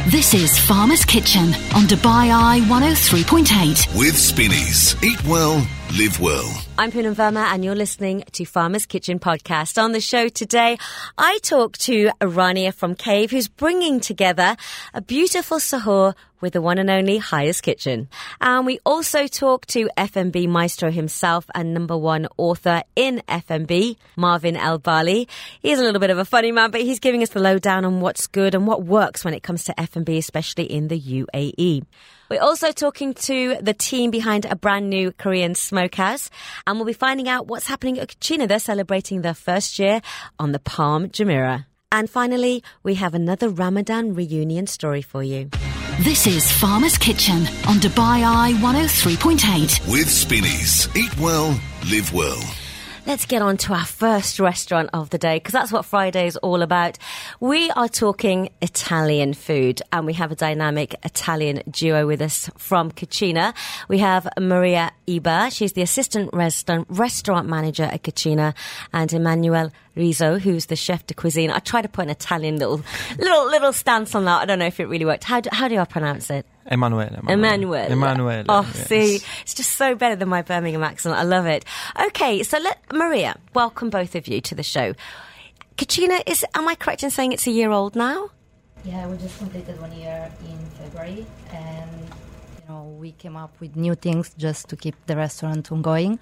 This is Farmer's Kitchen on Dubai Eye 103.8. With Spinneys. Eat well, live well. I'm Poonam Verma and you're listening to Farmer's Kitchen podcast. On the show today, I talk to Rania from Cave, who's bringing together a beautiful sahur with the one and only Highest Kitchen. And we also talk to F&B maestro himself and #1 author in F&B, Marvin El-Bali. He's a little bit of a funny man, but he's giving us the lowdown on what's good and what works when it comes to F&B, especially in the UAE. We're also talking to the team behind a brand new Korean smokehouse, and we'll be finding out what's happening at Cucina. They're celebrating their first year on the Palm Jumeirah. And finally, we have another Ramadan reunion story for you. This is Farmer's Kitchen on Dubai Eye 103.8. With Spinneys. Eat well, live well. Let's get on to our first restaurant of the day, because that's what Friday is all about. We are talking Italian food, and we have a dynamic Italian duo with us from Cucina. We have Maria Iba. She's the assistant restaurant manager at Cucina, and Emmanuel Rizzo, who's the chef de cuisine. I tried to put an Italian little stance on that. I don't know if it really worked. How do I pronounce it? Emanuele. Oh, yes. See, it's just so better than my Birmingham accent. I love it. Okay, so Maria, welcome both of you to the show. Cucina am I correct in saying it's a year old now? Yeah, we just completed 1 year in February, and we came up with new things just to keep the restaurant ongoing.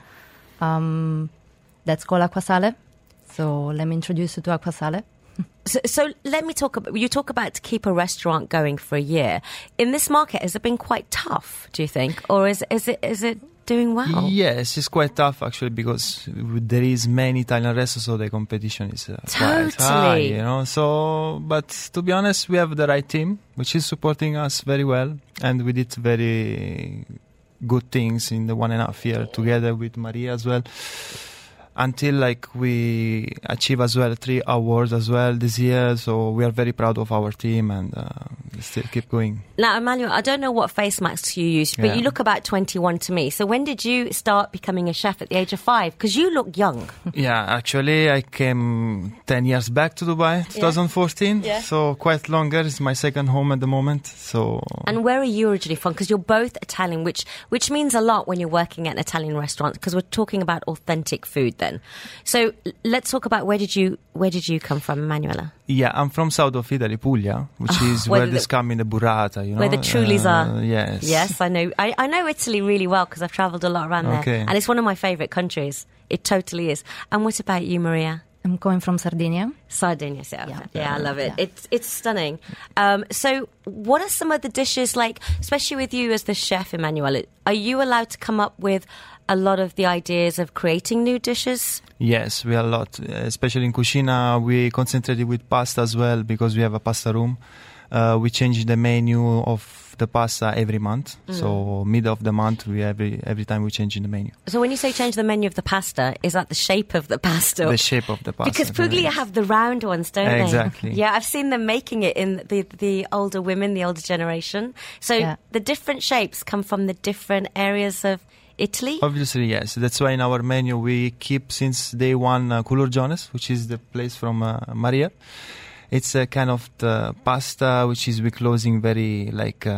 That's called Acquasale. So let me introduce you to Acquasale. So let me talk about, you talk about to keep a restaurant going for a year. In this market, has it been quite tough, do you think? Or is it doing well? Yes, it's quite tough actually, because there is many Italian restaurants, so the competition is quite high, So, but to be honest, we have the right team, which is supporting us very well. And we did very good things in the 1.5 years together with Maria as well. Until we achieve as well 3 awards as well this year, so we are very proud of our team and still keep going. Now, Emmanuel, I don't know what face mask you used, but you look about 21 to me. So when did you start becoming a chef at the age of 5? Because you look young. Yeah, actually I came 10 years back to Dubai, 2014, so quite longer. It's my second home at the moment. So. And where are you originally from? Because you're both Italian, which means a lot when you're working at an Italian restaurant, because we're talking about authentic food then. So let's talk about where did you come from, Emanuela? Yeah, I'm from south of Italy, Puglia, which is where this come in the burrata, Where the Trulies are. Yes. Yes, I know. I know Italy really well because I've travelled a lot around there. And it's one of my favourite countries. It totally is. And what about you, Maria? I'm coming from Sardinia. Sardinia, yeah, I love it. Yeah. It's stunning. So what are some of the dishes, especially with you as the chef, Emmanuel, are you allowed to come up with a lot of the ideas of creating new dishes? Yes, we are a lot. Especially in Cucina, we concentrated with pasta as well, because we have a pasta room. We change the menu of the pasta every month. So mid of the month, every time we change the menu. So when you say change the menu of the pasta, is that the shape of the pasta? The shape of the pasta. Because Puglia have the round ones, don't they? Exactly. Yeah, I've seen them making it in the older women, the older generation. So the different shapes come from the different areas of Italy? Obviously, yes. That's why in our menu we keep since day one Culurgiones, which is the place from Maria. It's a kind of the pasta which is with closing very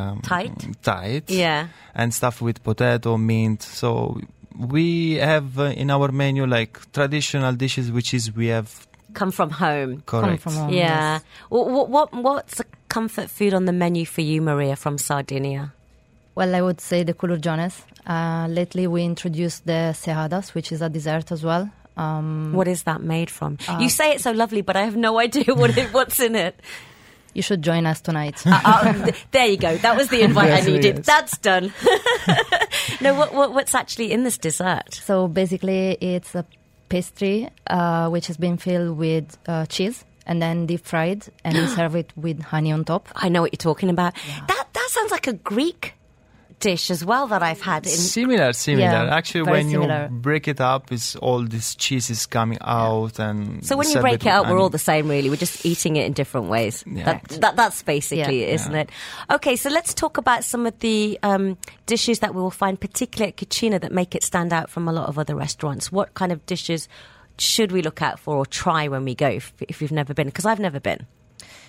tight. Yeah. And stuff with potato, mint. So we have in our menu traditional dishes, which is we have come from home. Correct. Come from home, yeah. Yes. What's a comfort food on the menu for you, Maria, from Sardinia? Well, I would say the Culurgiones. Lately we introduced the Seadas, which is a dessert as well. What is that made from? You say it so lovely, but I have no idea what's in it. You should join us tonight. There you go. That was the invite I needed. Yes. That's done. No, what's actually in this dessert? So basically it's a pastry which has been filled with cheese and then deep fried, and we serve it with honey on top. I know what you're talking about. Yeah. That sounds like a Greek dish as well that I've had. Similar. Yeah, actually, when you break it up, it's all this cheese is coming out. And so when you break it up, we're all the same, really. We're just eating it in different ways. Yeah. That's basically it, isn't it? Okay, so let's talk about some of the dishes that we will find, particularly at Cucina, that make it stand out from a lot of other restaurants. What kind of dishes should we look out for or try when we go if you've never been? Because I've never been.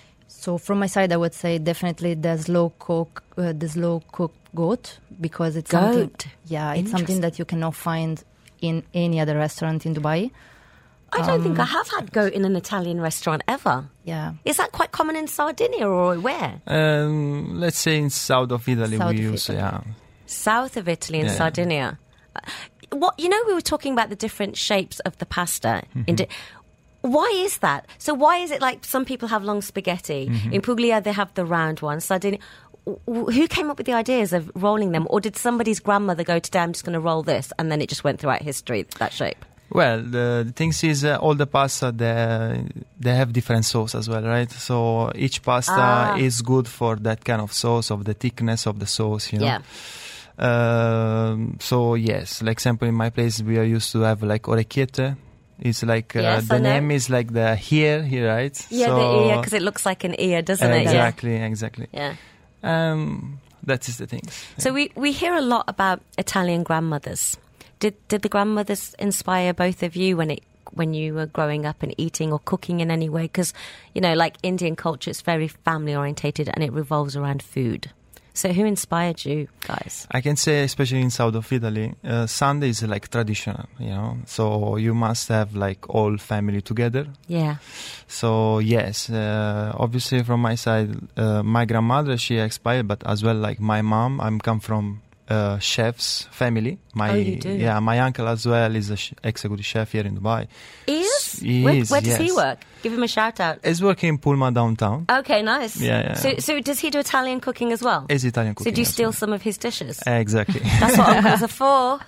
So from my side, I would say definitely the slow cooked goat, because it's something. Yeah, it's something that you cannot find in any other restaurant in Dubai. I don't think I have had goat in an Italian restaurant ever. Yeah. Is that quite common in Sardinia or where? Let's say in south of Italy we use, South of Italy in Sardinia. We were talking about the different shapes of the pasta. Why is that? So why is it like some people have long spaghetti? In Puglia they have the round one. Sardinia. Who came up with the ideas of rolling them? Or did somebody's grandmother go, today I'm just going to roll this, and then it just went throughout history, that shape? Well, the thing is, all the pasta, they have different sauce as well, right? So each pasta is good for that kind of sauce, of the thickness of the sauce, you know? Yeah. So, yes, like example, in my place, we are used to have like orecchiette. It's like, the name is like the ear here, right? Yeah, so, the ear, because it looks like an ear, doesn't it? Exactly. Yeah. That is the thing. So we hear a lot about Italian grandmothers. Did the grandmothers inspire both of you when you were growing up and eating or cooking in any way? Because, like Indian culture, it's very family orientated and it revolves around food. So who inspired you guys? I can say, especially in south of Italy, Sunday is like traditional, so you must have like all family together. Yeah. So yes, obviously from my side, my grandmother, she expired, but as well like my mom, I'm come from chef's family. You do? Yeah, my uncle as well is an executive chef here in Dubai. Where does he work? Give him a shout out. He's working in Pulma downtown. Okay, nice. Yeah. So does he do Italian cooking as well? It's Italian cooking. So do you steal some of his dishes? Exactly. That's what uncles are for.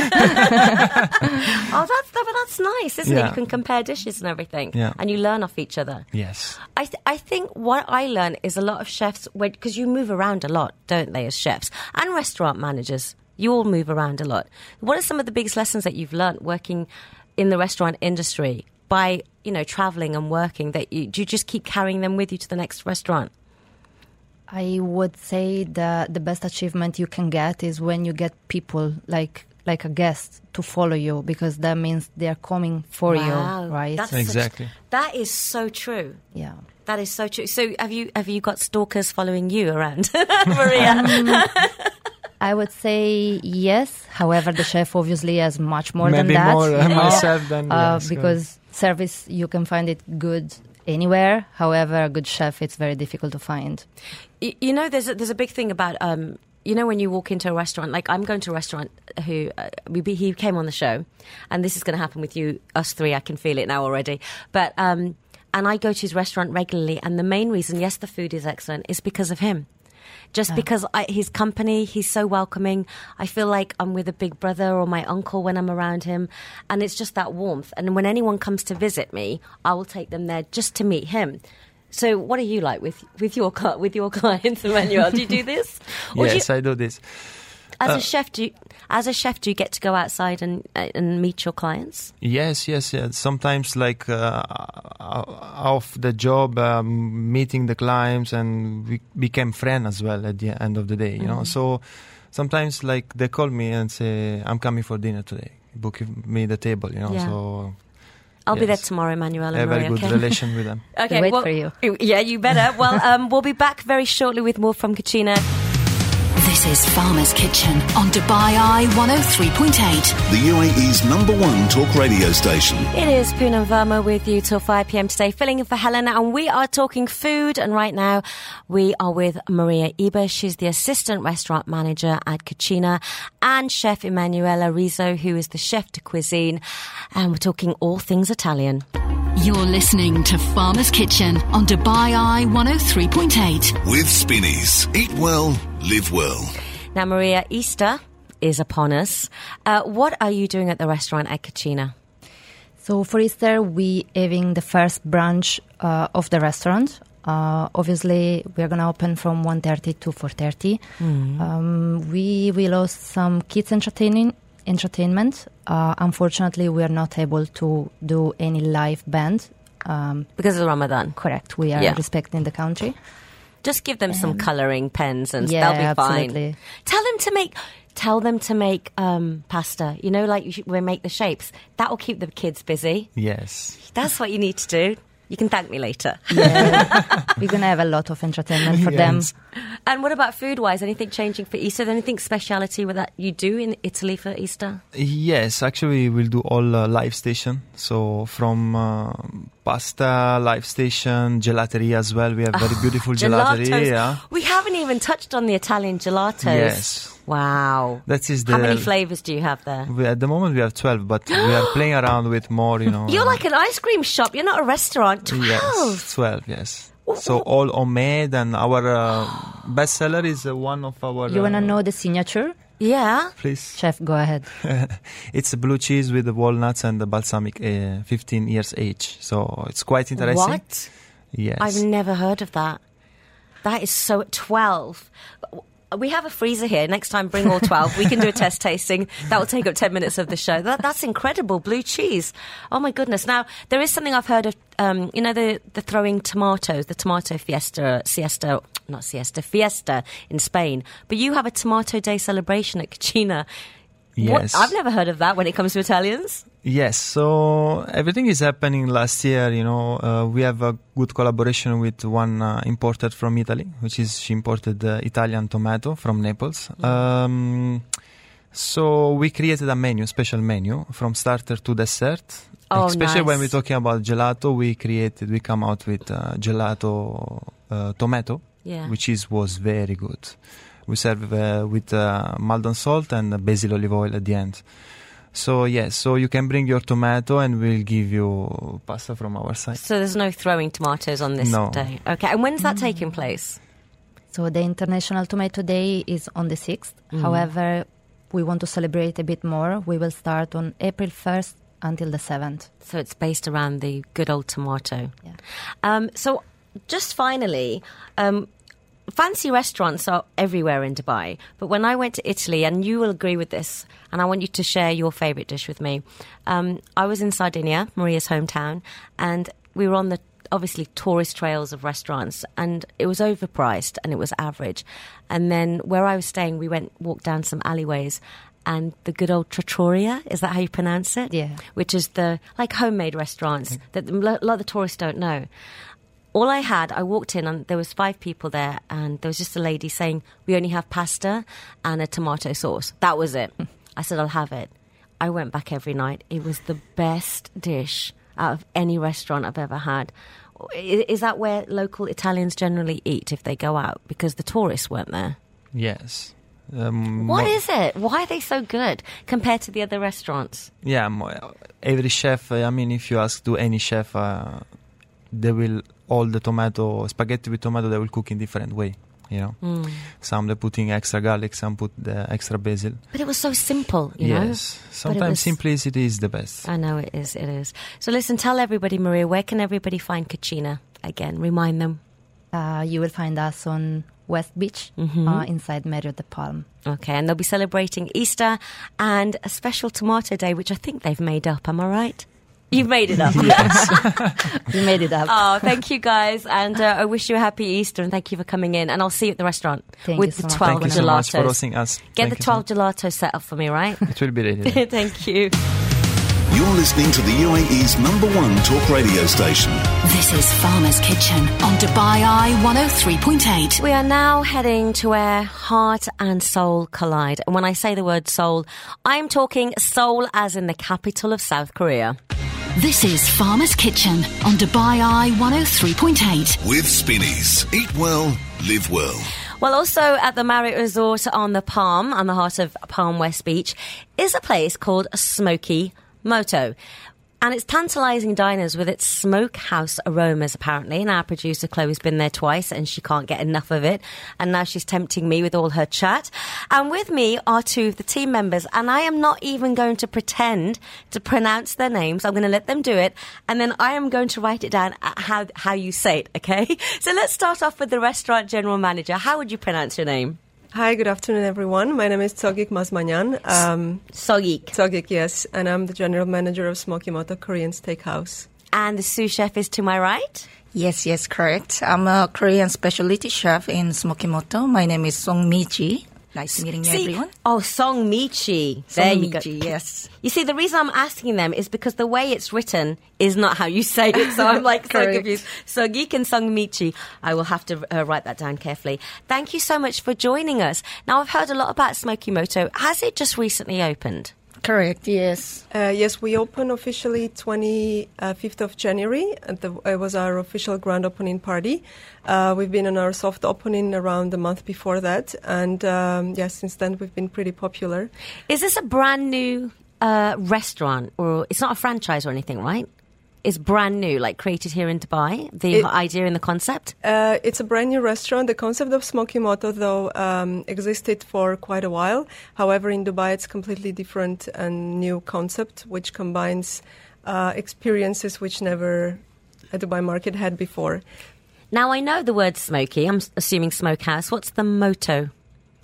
That's nice, isn't it? You can compare dishes and everything. Yeah. And you learn off each other. Yes. I think what I learn is a lot of chefs, because you move around a lot, don't they, as chefs? And restaurant managers. You all move around a lot. What are some of the biggest lessons that you've learned working in the restaurant industry by, traveling and working, that do you just keep carrying them with you to the next restaurant? I would say the best achievement you can get is when you get people like a guest to follow you, because that means they are coming for you, right? Exactly. That is so true. Yeah. That is so true. So have you got stalkers following you around, Maria? I would say yes. However, the chef obviously has much more Maybe than that. More myself than because service, you can find it good anywhere. However, a good chef, it's very difficult to find. There's a big thing about when you walk into a restaurant. Like I'm going to a restaurant he came on the show, and this is going to happen with us three. I can feel it now already. But and I go to his restaurant regularly, and the main reason, yes, the food is excellent, is because of him. Just because his company, he's so welcoming. I feel like I'm with a big brother or my uncle when I'm around him. And it's just that warmth. And when anyone comes to visit me, I will take them there just to meet him. So what are you like with your clients, Emmanuel? Do you do this? Yes, I do this. As a chef, do you get to go outside and meet your clients? Yes. Sometimes, like off the job, meeting the clients, and we became friends as well at the end of the day. You know, so sometimes like they call me and say, "I'm coming for dinner today. Book me the table." You know, so. I'll be there tomorrow, Emmanuel and Maria. A very good relation with them. Okay, wait for you. Yeah, you better. Well, we'll be back very shortly with more from Cucina. This is Farmer's Kitchen on Dubai Eye 103.8. The UAE's #1 talk radio station. It is Poonam Verma with you till 5 p.m. today, filling in for Helen, and we are talking food. And right now we are with Maria Iber. She's the assistant restaurant manager at Cucina, and Chef Emanuela Rizzo, who is the chef de cuisine. And we're talking all things Italian. You're listening to Farmer's Kitchen on Dubai Eye 103.8. With Spinneys. Eat well, live well. Now, Maria, Easter is upon us. What are you doing at the restaurant at Cucina? So for Easter, we having the first branch of the restaurant. Obviously, we're going to open from 1:30 to 4:30. We will host some kids entertainment. Unfortunately, we are not able to do any live band. Because of Ramadan. Correct. We are respecting the country. Just give them some colouring pens and they'll be fine. Tell them to make pasta. Like we make the shapes. That will keep the kids busy. Yes. That's what you need to do. You can thank me later. Yeah. We're going to have a lot of entertainment for them. And what about food-wise? Anything changing for Easter? Anything speciality with that you do in Italy for Easter? Yes, actually we'll do all live station. So from pasta, live station, gelateria as well. We have very beautiful gelateria. We haven't even touched on the Italian gelatos. Yes. Wow. How many flavours do you have there? At the moment we have 12, but we are playing around with more, You're like an ice cream shop. You're not a restaurant. 12. Yes, 12, yes. So all homemade, and our best seller is one of our... You want to know the signature? Yeah. Please. Chef, go ahead. It's blue cheese with the walnuts and the balsamic, 15 years age. So it's quite interesting. What? Yes. I've never heard of that. That is so... 12. We have a freezer here. Next time, bring all 12. We can do a test tasting. That will take up 10 minutes of the show. That's incredible. Blue cheese. Oh, my goodness. Now, there is something I've heard of, the throwing tomatoes, the tomato fiesta in Spain. But you have a Tomato Day celebration at Cucina. Yes. I've never heard of that when it comes to Italians. Yes, so everything is happening last year, we have a good collaboration with one importer from Italy, she imported Italian tomato from Naples. So we created a special menu from starter to dessert. Especially when we're talking about gelato, we come out with gelato tomato, which was very good. We serve with Maldon salt and basil olive oil at the end. So, yes, so you can bring your tomato and we'll give you pasta from our side. So there's no throwing tomatoes on this day? Okay, and when's that taking place? So the International Tomato Day is on the 6th. However, we want to celebrate a bit more. We will start on April 1st until the 7th. So it's based around the good old tomato. Yeah. So just finally... fancy restaurants are everywhere in Dubai, but when I went to Italy, and you will agree with this, and I want you to share your favourite dish with me. I was in Sardinia, Maria's hometown, and we were on the, obviously, tourist trails of restaurants, and it was overpriced and it was average. And then where I was staying, we walked down some alleyways, and the good old trattoria, is that how you pronounce it? Yeah. Which is the, homemade restaurants that a lot of the tourists don't know. I walked in and there was 5 people there, and there was just a lady saying, we only have pasta and a tomato sauce. That was it. I said, I'll have it. I went back every night. It was the best dish out of any restaurant I've ever had. Is that where local Italians generally eat if they go out? Because the tourists weren't there. Yes. What is it? Why are they so good compared to the other restaurants? Yeah, every chef, if you ask to any chef, they will... all the spaghetti with tomato, they will cook in different way, Some they're putting extra garlic, some put the extra basil. But it was so simple, you know? Yes, sometimes simplicity is the best. I know it is. So listen, tell everybody, Maria, where can everybody find Cucina? Again, remind them. You will find us on West Beach, inside Marriott the Palm. Okay, and they'll be celebrating Easter and a special Tomato Day, which I think they've made up, am I right? You've made it up. Yes. You made it up. Oh, thank you guys. And I wish you a happy Easter, and thank you for coming in. And I'll see you at the restaurant with the 12 gelatos. Thank you so much for hosting us. Get the 12 gelatos set up for me, right? It will be ready. Thank you. You're listening to the UAE's #1 talk radio station. This is Farmer's Kitchen on Dubai Eye 103.8. We are now heading to where heart and soul collide. And when I say the word soul, I'm talking Seoul as in the capital of South Korea. This is Farmer's Kitchen on Dubai Eye 103.8. With Spinneys. Eat well, live well. Well, also at the Marriott Resort on the Palm, on the heart of Palm West Beach, is a place called Smoky Moto. And it's tantalising diners with its smokehouse aromas, apparently. And our producer, Chloe's been there twice and she can't get enough of it. And now she's tempting me with all her chat. And with me are 2 of the team members. And I am not even going to pretend to pronounce their names. I'm going to let them do it. And then I am going to write it down how you say it, okay? So let's start off with the restaurant general manager. How would you pronounce your name? Hi, good afternoon, everyone. My name is Tsogik Mazmanyan. Tsogik, yes. And I'm the general manager of Smoky Moto Korean Steakhouse. And the sous chef is to my right? Yes, correct. I'm a Korean specialty chef in Smoky Moto. My name is Song Mi-ji. Nice meeting everyone. Oh, Songmichi. There you go. Yes. You see, the reason I'm asking them is because the way it's written is not how you say it. So I'm like so confused. Sogik and Songmichi. I will have to write that down carefully. Thank you so much for joining us. Now, I've heard a lot about Smokimoto. Has it just recently opened? Correct, yes. Yes, we opened officially 25th of January. It was our official grand opening party. We've been on our soft opening around a month before that. And since then we've been pretty popular. Is this a brand new restaurant? Or it's not a franchise or anything, right? It's brand new, like created here in Dubai, the idea and the concept? It's a brand new restaurant. The concept of Smokimoto, though, existed for quite a while. However, in Dubai, it's completely different and new concept, which combines experiences which never a Dubai market had before. Now, I know the word smoky. I'm assuming smokehouse. What's the motto?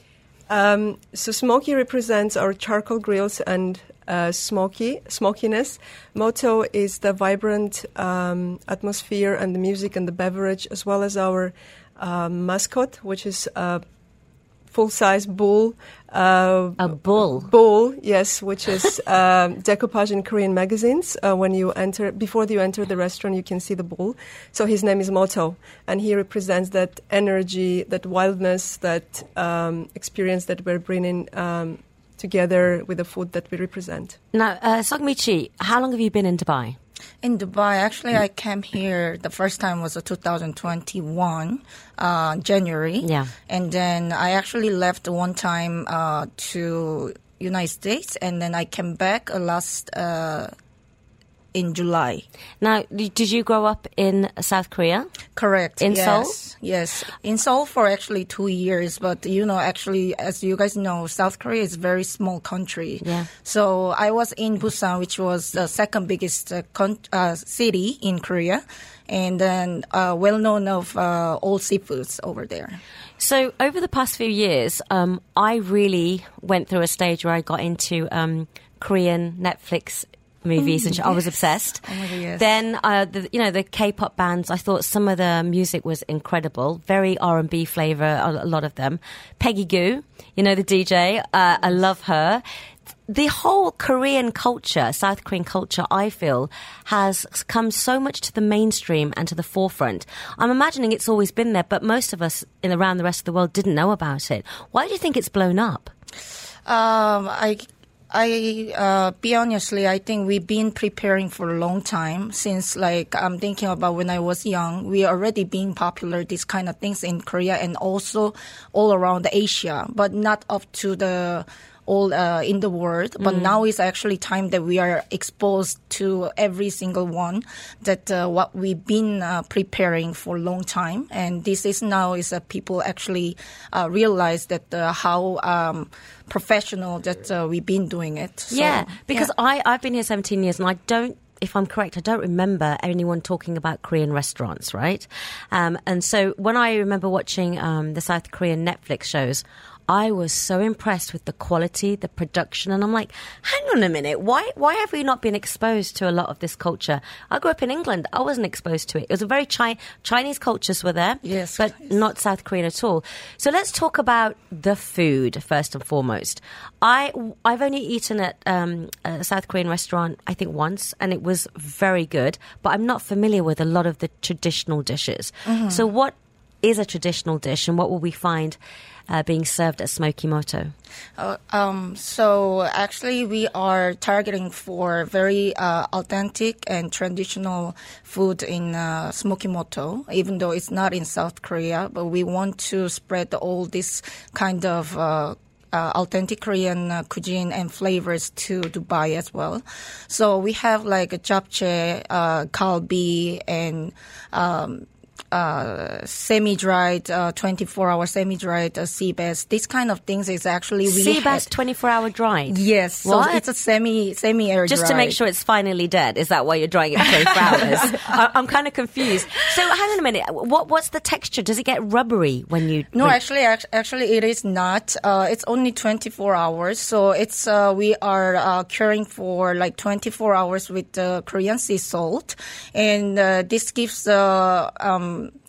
So smoky represents our charcoal grills and smokiness. Motto is the vibrant atmosphere and the music and the beverage, as well as our mascot, which is a full-size bull. A bull? Bull, yes, which is decoupage in Korean magazines. Before you enter the restaurant, you can see the bull. So his name is Moto, and he represents that energy, that wildness, that experience that we're bringing together with the food that we represent. Now, Songmichi, how long have you been in Dubai? In Dubai, actually, I came here, the first time was 2021, January. Yeah. And then I actually left one time to United States, and then I came back last in July. Now, did you grow up in South Korea? Correct. In Seoul? Yes. In Seoul for actually 2 years. But, actually, as you guys know, South Korea is a very small country. Yeah. So I was in Busan, which was the second biggest city in Korea. And then well-known of all seafoods over there. So over the past few years, I really went through a stage where I got into Korean Netflix movies, and I was obsessed. Oh my God, yes. Then, the K-pop bands, I thought some of the music was incredible. Very R&B flavor, a lot of them. Peggy Goo, the DJ, I love her. The whole Korean culture, South Korean culture, I feel, has come so much to the mainstream and to the forefront. I'm imagining it's always been there, but most of us around the rest of the world didn't know about it. Why do you think it's blown up? Be honestly, I think we've been preparing for a long time since, I'm thinking about when I was young, we already being popular, these kind of things in Korea and also all around Asia, but not up to the all in the world. But now is actually time that we are exposed to every single one that what we've been preparing for a long time. And this is now is people actually realize that how professional that we've been doing it. So, yeah, because I've been here 17 years and I don't, if I'm correct, I don't remember anyone talking about Korean restaurants, right? And so when I remember watching the South Korean Netflix shows, I was so impressed with the quality, the production, and I'm like, hang on a minute, why have we not been exposed to a lot of this culture? I grew up in England. I wasn't exposed to it. It was a very Chinese cultures were there, yes, but not South Korean at all. So let's talk about the food first and foremost. I've only eaten at a South Korean restaurant, I think once, and it was very good, but I'm not familiar with a lot of the traditional dishes. Mm-hmm. So what is a traditional dish, and what will we find being served at Smokimoto? So actually we are targeting for very authentic and traditional food in Smokimoto, even though it's not in South Korea, but we want to spread all this kind of authentic Korean cuisine and flavors to Dubai as well. So we have like a japchae, kalbi, and semi-dried, 24-hour semi-dried sea bass. This kind of things is actually sea bass 24-hour dried. Yes, what? So it's a semi-air just dried. to make sure it's finally dead. Is that why you're drying it for 24 hours? I'm kind of confused. So hang on a minute. What's the texture? Does it get rubbery when you? No, actually, it is not. It's only 24 hours. So it's we are curing for like 24 hours with Korean sea salt, and this gives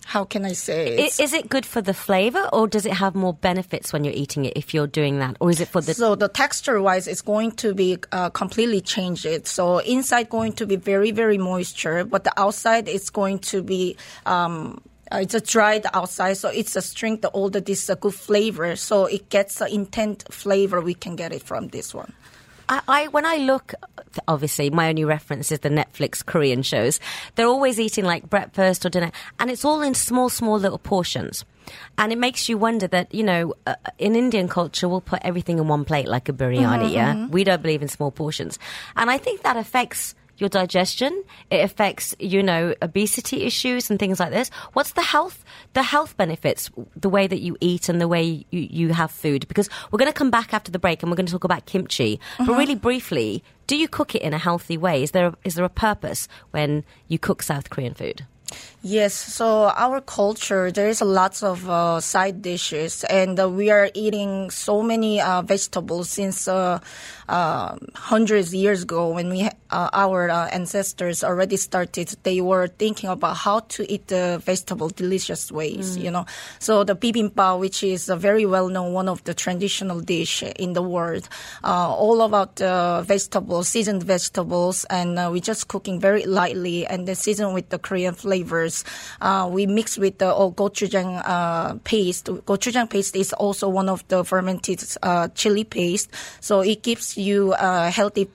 how can I say? Is it good for the flavor, or does it have more benefits when you're eating it if you're doing that? Or is it for the... So the texture-wise, it's going to be completely changed. So inside going to be very, very moisture, but the outside is going to be... it's a dried outside, so it's a strength, all the this good flavor. So it gets an intense flavor. We can get it from this one. When I look, obviously, my only reference is the Netflix Korean shows. They're always eating like breakfast or dinner, and it's all in small, small little portions. And it makes you wonder that, you know, in Indian culture, we'll put everything in one plate like a biryani, We don't believe in small portions. And I think that affects your digestion. It affects, you know, obesity issues and things like this. What's the health benefits, the way that you eat and the way you have food? Because we're going to come back after the break and we're going to talk about kimchi. But really briefly, do you cook it in a healthy way? Is there a purpose when you cook South Korean food? Yes, so our culture, there is lots of side dishes, and we are eating so many vegetables since hundreds of years ago when our ancestors already started. They were thinking about how to eat the vegetable delicious ways, you know. So the bibimbap, which is a very well-known one of the traditional dish in the world, all about vegetables, seasoned vegetables, and we just cooking very lightly and then season with the Korean flavors. We mix with the gochujang paste. Gochujang paste is also one of the fermented chili paste, so it gives you healthy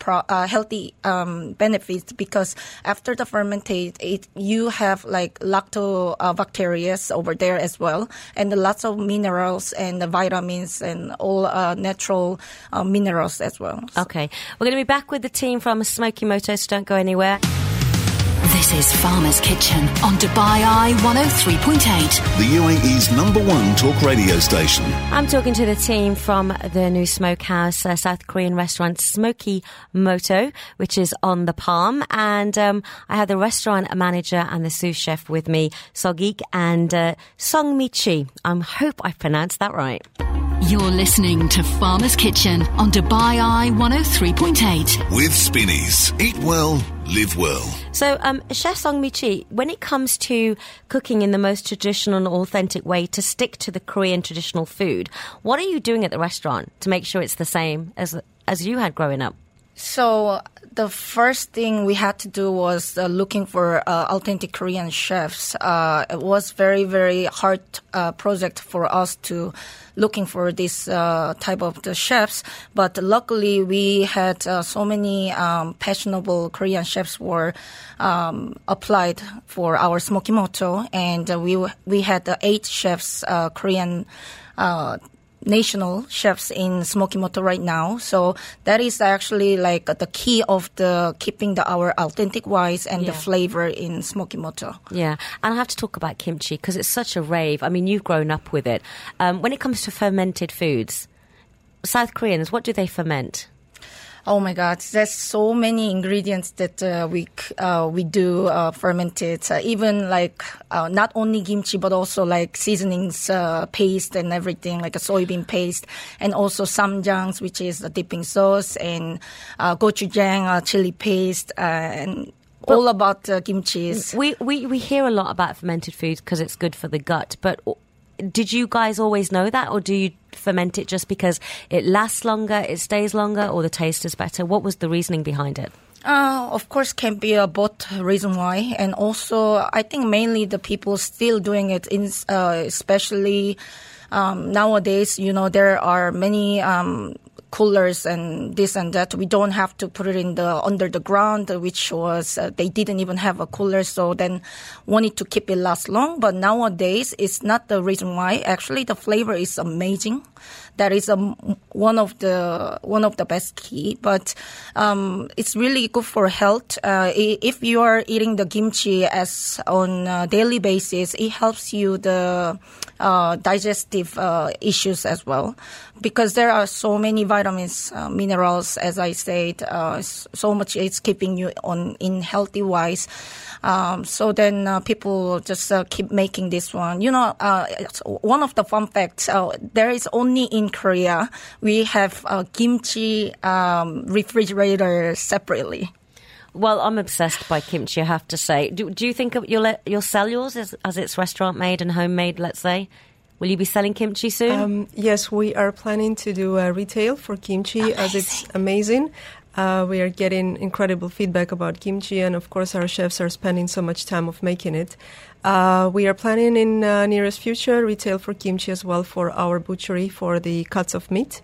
benefits because after the fermented, you have like lactobacteria over there as well, and lots of minerals and vitamins and all natural minerals as well. Okay, we're going to be back with the team from Smoky Moto, so don't go anywhere. This is Farmer's Kitchen on Dubai Eye 103.8. The UAE's #1 talk radio station. I'm talking to the team from the new smokehouse, South Korean restaurant Smoky Moto, which is on the Palm. And I have the restaurant manager and the sous chef with me, Sogik and Song Mi-chi. I hope I pronounced that right. You're listening to Farmer's Kitchen on Dubai Eye 103.8. With Spinneys. Eat well, live well. So, Chef Song Mi-chi, when it comes to cooking in the most traditional and authentic way to stick to the Korean traditional food, what are you doing at the restaurant to make sure it's the same as you had growing up? So the first thing we had to do was looking for authentic Korean chefs. It was very, very hard project for us to looking for this type of the chefs. But luckily, we had so many fashionable Korean chefs were applied for our Smoky Moto, and we had 8 chefs, Korean national chefs in Smoky Moto right now. So that is actually like the key of the keeping our authentic wise and the flavor in Smoky Moto. Yeah, and I have to talk about kimchi because it's such a rave. I mean, you've grown up with it. When it comes to fermented foods, South Koreans, what do they ferment? Oh my God, there's so many ingredients that we do fermented. Even like not only kimchi but also like seasonings paste and everything, like a soybean paste, and also samjangs, which is a dipping sauce, and gochujang chili paste, and all about kimchis. We hear a lot about fermented foods because it's good for the gut, but did you guys always know that, or do you ferment it just because it lasts longer, it stays longer, or the taste is better? What was the reasoning behind it? Of course, can be both reason why, and also I think mainly the people still doing it, especially nowadays. You know, there are many coolers and this and that. We don't have to put it in under the ground, which was they didn't even have a cooler, so then wanted to keep it last long. But nowadays, it's not the reason why. Actually, the flavor is amazing. That is one of the best key, but it's really good for health. If you are eating the kimchi as on a daily basis, it helps you the digestive issues as well, because there are so many vitamins, minerals, as I said, so much it's keeping you in healthy wise. So then people just keep making this one. You know, one of the fun facts, there is only in Korea, we have kimchi refrigerator separately. Well, I'm obsessed by kimchi, I have to say. Do you think you'll sell yours as it's restaurant made and homemade, let's say? Will you be selling kimchi soon? Yes, we are planning to do a retail for kimchi as it's amazing. We are getting incredible feedback about kimchi, and of course our chefs are spending so much time of making it. We are planning in nearest future retail for kimchi as well for our butchery for the cuts of meat.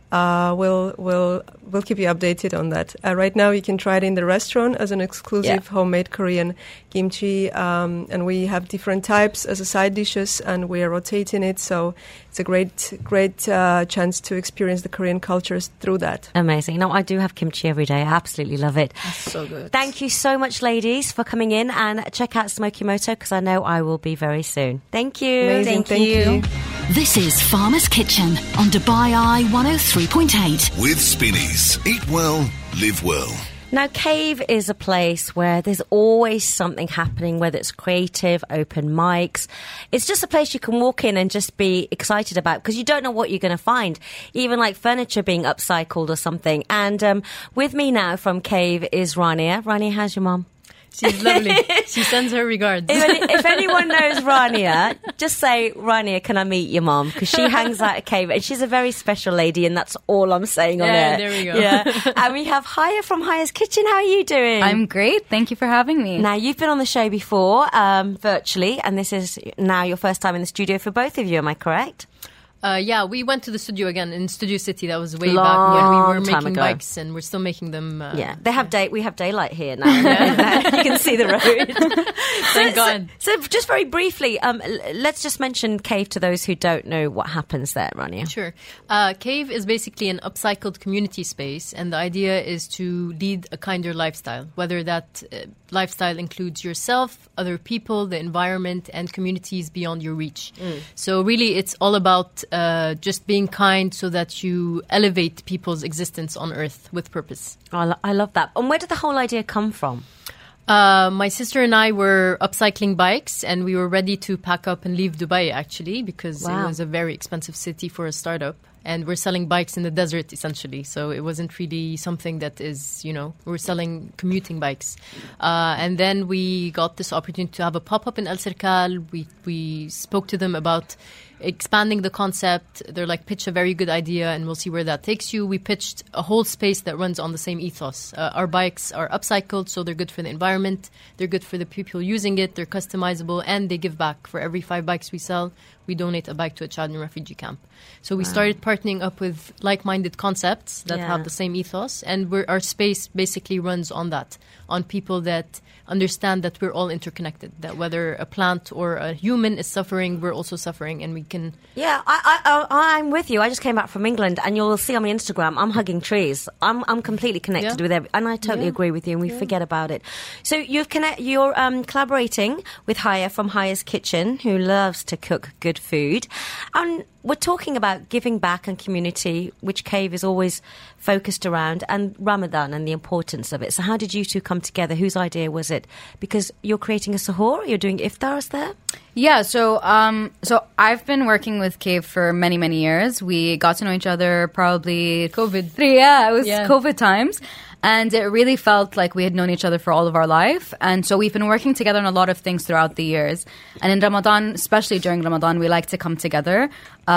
We'll keep you updated on that. Right now, you can try it in the restaurant as an exclusive homemade Korean kimchi, and we have different types as a side dishes, and we are rotating it. So it's a great chance to experience the Korean cultures through that. Amazing. No, I do have kimchi every day. I absolutely love it. That's so good. Thank you so much, ladies, for coming in, and check out Smoky Moto because I know I will be very soon. Thank you. Amazing. Thank you. This is Farmer's Kitchen on Dubai Eye 103.8. With Spinneys. Eat well, live well. Now, Cave is a place where there's always something happening, whether it's creative, open mics. It's just a place you can walk in and just be excited about because you don't know what you're going to find, even like furniture being upcycled or something. And with me now from Cave is Rania. Rania, how's your mom? She's lovely. She sends her regards. If anyone knows Rania, just say, Rania, can I meet your mom? Because she hangs out at Cave and she's a very special lady, and that's all I'm saying on air. There we go. Yeah. And we have Haya from Haya's Kitchen. How are you doing? I'm great. Thank you for having me. Now, you've been on the show before, virtually, and this is now your first time in the studio for both of you. Am I correct? Yeah, we went to the studio again in Studio City. That was way Long back when we were time making ago. bikes, and we're still making them. They have we have daylight here now. You can see the road. Thank God. So just very briefly, let's just mention Cave to those who don't know what happens there, Rania. Sure. Cave is basically an upcycled community space, and the idea is to lead a kinder lifestyle, whether that lifestyle includes yourself, other people, the environment, and communities beyond your reach. So really, it's all about just being kind so that you elevate people's existence on Earth with purpose. Oh, I love that. And where did the whole idea come from? My sister and I were upcycling bikes, and we were ready to pack up and leave Dubai, actually, because it was a very expensive city for a startup. And we're selling bikes in the desert, essentially. So it wasn't really something that is, we're selling commuting bikes. And then we got this opportunity to have a pop-up in El Cercal. We spoke to them about expanding the concept. They're like, pitch a very good idea and we'll see where that takes you. We pitched a whole space that runs on the same ethos. Our bikes are upcycled, so they're good for the environment. They're good for the people using it. They're customizable and they give back. For every 5 bikes we sell, we donate a bike to a child in refugee camp. So we started partnering up with like-minded concepts that have the same ethos. And our space basically runs on that, on people that understand that we're all interconnected, that whether a plant or a human is suffering, we're also suffering, and we can... Yeah, I'm with you. I just came back from England, and you'll see on my Instagram, I'm hugging trees. I'm completely connected with everything, and I totally agree with you, and we forget about it. So you're collaborating with Haya from Haya's Kitchen, who loves to cook good food, and we're talking about giving back and community, which Cave is always focused around, and Ramadan and the importance of it. So how did you two come together? Whose idea was it? Because you're creating a sahur, you're doing iftars there? Yeah, so I've been working with Cave for many, many years. We got to know each other probably COVID. Yeah, it was COVID times. And it really felt like we had known each other for all of our life. And so we've been working together on a lot of things throughout the years. And in Ramadan, especially during Ramadan, we like to come together.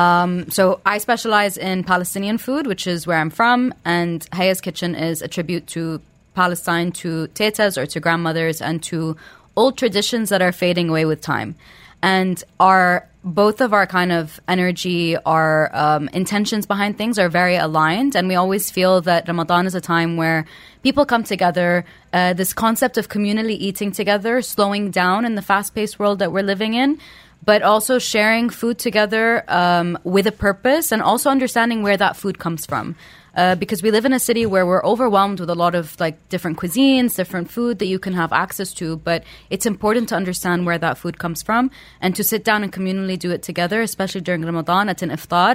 So I specialize in Palestinian food, which is where I'm from. And Haya's Kitchen is a tribute to Palestine, to tetas or to grandmothers, and to old traditions that are fading away with time. And both of our kind of energy, our intentions behind things are very aligned. And we always feel that Ramadan is a time where people come together, this concept of communally eating together, slowing down in the fast-paced world that we're living in, but also sharing food together with a purpose, and also understanding where that food comes from. Because we live in a city where we're overwhelmed with a lot of different cuisines, different food that you can have access to, but it's important to understand where that food comes from, and to sit down and communally do it together, especially during Ramadan at an iftar,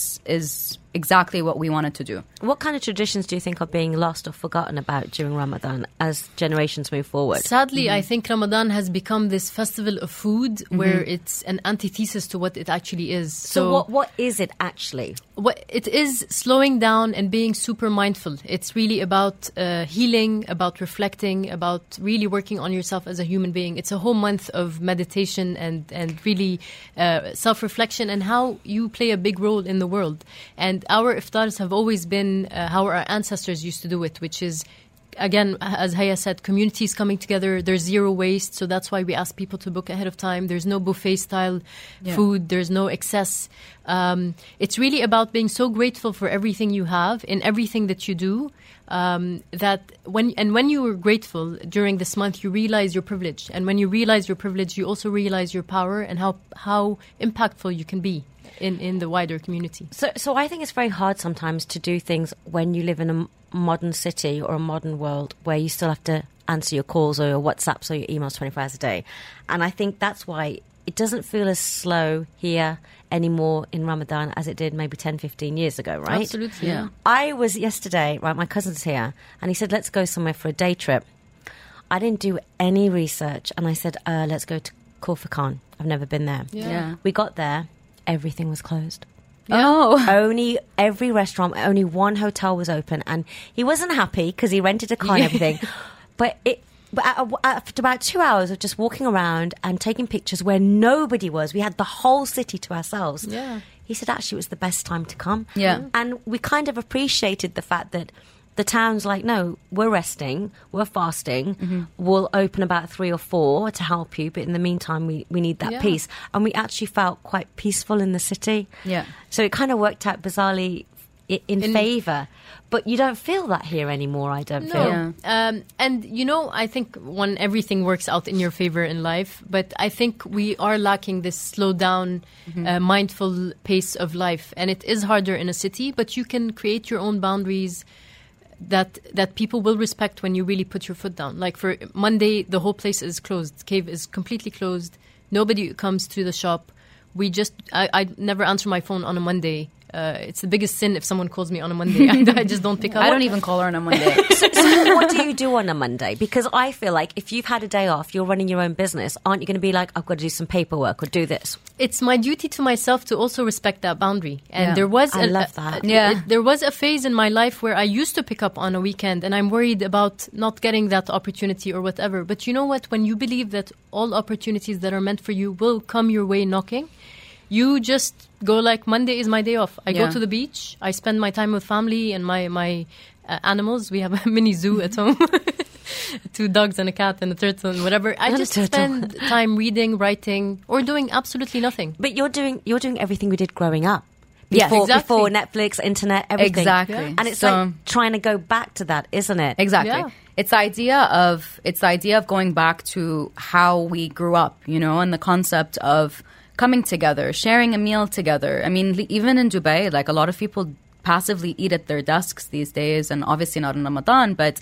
is exactly what we wanted to do. What kind of traditions do you think are being lost or forgotten about during Ramadan as generations move forward? Sadly, I think Ramadan has become this festival of food where it's an antithesis to what it actually is. So what is it actually? What it is slowing down and being super mindful. It's really about healing, about reflecting, about really working on yourself as a human being. It's a whole month of meditation and really self-reflection and how you play a big role in the world. And our iftars have always been how our ancestors used to do it, which is, again, as Haya said, communities coming together. There's zero waste, so that's why we ask people to book ahead of time. There's no buffet-style food. There's no excess. It's really about being so grateful for everything you have in everything that you do. That when you are grateful during this month, you realize your privilege, and when you realize your privilege, you also realize your power and how impactful you can be in the wider community. So I think it's very hard sometimes to do things when you live in a modern city or a modern world where you still have to answer your calls or your WhatsApps or your emails 24 hours a day. And I think that's why it doesn't feel as slow here anymore in Ramadan as it did maybe 10, 15 years ago, right? Absolutely. Yeah. I was yesterday, right, my cousin's here, and he said, let's go somewhere for a day trip. I didn't do any research, and I said, let's go to Khor Fakkan. I've never been there. Yeah. We got there, everything was closed. Yeah. Oh. Only every restaurant, only one hotel was open, and he wasn't happy because he rented a car and everything. But after about 2 hours of just walking around and taking pictures where nobody was, we had the whole city to ourselves. Yeah. He said actually it was the best time to come. Yeah. And we kind of appreciated the fact that the town's like, no, we're resting, we're fasting, we'll open about 3 or 4 to help you, but in the meantime we need that peace. And we actually felt quite peaceful in the city. Yeah. So it kind of worked out bizarrely in favour. But you don't feel that here anymore, I don't feel. Yeah. And, I think everything works out in your favour in life, but I think we are lacking this slowed down, mindful pace of life. And it is harder in a city, but you can create your own boundaries that people will respect when you really put your foot down. Like for Monday, the whole place is closed. Cave is completely closed. Nobody comes to the shop. I never answer my phone on a Monday. It's the biggest sin if someone calls me on a Monday. I just don't pick up. I don't even call her on a Monday. So what do you do on a Monday? Because I feel like if you've had a day off, you're running your own business, aren't you going to be like, I've got to do some paperwork or do this? It's my duty to myself to also respect that boundary. And there was I love that. There was a phase in my life where I used to pick up on a weekend, and I'm worried about not getting that opportunity or whatever. But you know what? When you believe that all opportunities that are meant for you will come your way knocking, you just go like, Monday is my day off. I go to the beach. I spend my time with family and my animals. We have a mini zoo at home. 2 dogs and a cat and a turtle and whatever. I just spend time reading, writing, or doing absolutely nothing. But you're doing everything we did growing up. Before Netflix, internet, everything. Exactly. Yeah. And it's like trying to go back to that, isn't it? Exactly. Yeah. It's the idea of going back to how we grew up, and the concept of coming together, sharing a meal together. I mean, even in Dubai, like a lot of people passively eat at their desks these days, and obviously not in Ramadan, but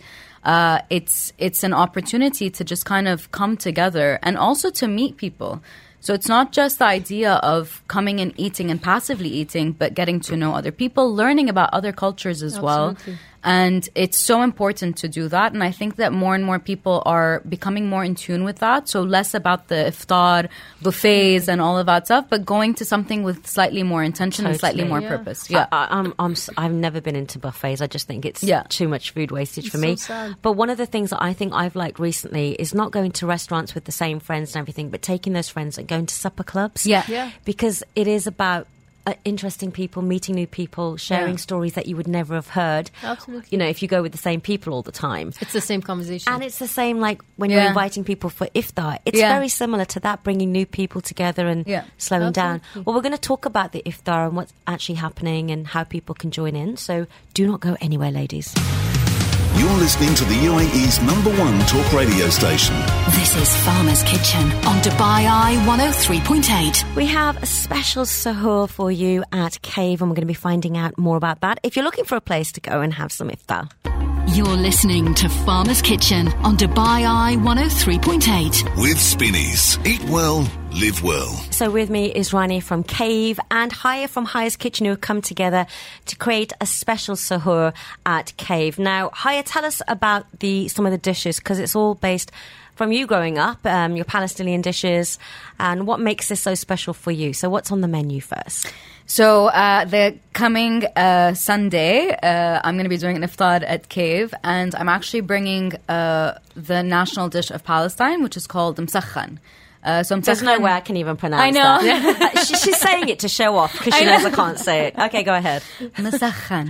it's an opportunity to just kind of come together and also to meet people. So it's not just the idea of coming and eating and passively eating, but getting to know other people, learning about other cultures as well. And it's so important to do that. And I think that more and more people are becoming more in tune with that. So less about the iftar, buffets and all of that stuff, but going to something with slightly more intention and slightly more purpose. Yeah. I've never been into buffets. I just think it's too much food wastage for me. Sad. But one of the things that I think I've liked recently is not going to restaurants with the same friends and everything, but taking those friends and going to supper clubs. Yeah. Because it is about interesting people, meeting new people, sharing stories that you would never have heard. Absolutely. If you go with the same people all the time. It's the same conversation. And it's the same like when you're inviting people for iftar. It's very similar to that, bringing new people together and slowing down. Well, we're going to talk about the iftar and what's actually happening and how people can join in. So do not go anywhere, ladies. You're listening to the UAE's #1 talk radio station. This is Farmer's Kitchen on Dubai Eye 103.8. We have a special suhoor for you at Cave, and we're going to be finding out more about that if you're looking for a place to go and have some iftar. You're listening to Farmer's Kitchen on Dubai Eye 103.8. With Spinneys. Eat well, live well. So with me is Rania from Cave and Haya from Haya's Kitchen, who have come together to create a special suhoor at Cave. Now, Haya, tell us about some of the dishes, because it's all based from you growing up, your Palestinian dishes, and what makes this so special for you. So what's on the menu first? So the coming Sunday, I'm going to be doing an iftar at Cave, and I'm actually bringing the national dish of Palestine, which is called msakhan. There's no way I can even pronounce that. She's saying it to show off because she knows I can't say it. Okay, go ahead. Msakhan.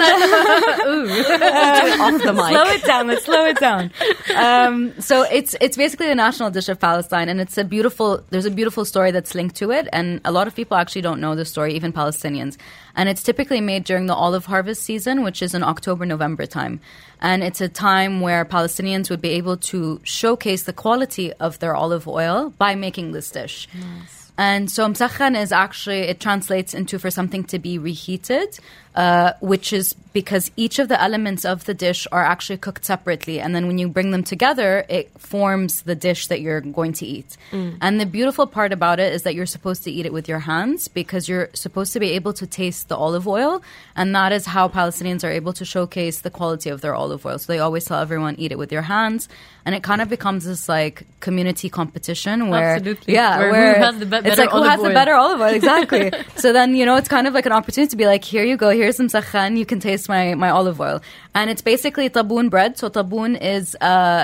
Off the mic. Let's slow it down. So it's basically the national dish of Palestine, and there's a beautiful story that's linked to it, and a lot of people actually don't know the story, even Palestinians. And it's typically made during the olive harvest season, which is in October, November time. And it's a time where Palestinians would be able to showcase the quality of their olive oil by making this dish. Nice. And so msakhan is actually, it translates into for something to be reheated, which is because each of the elements of the dish are actually cooked separately. And then when you bring them together, it forms the dish that you're going to eat. And the beautiful part about it is that you're supposed to eat it with your hands because you're supposed to be able to taste the olive oil. And that is how Palestinians are able to showcase the quality of their olive oil. So they always tell everyone, eat it with your hands. And it kind of becomes this like community competition where, absolutely. where who has the better it's like who has oil. the better olive oil, exactly. So then, it's kind of like an opportunity to be like, here you go, here's some msakhan, you can taste my olive oil. And it's basically taboon bread. So taboon is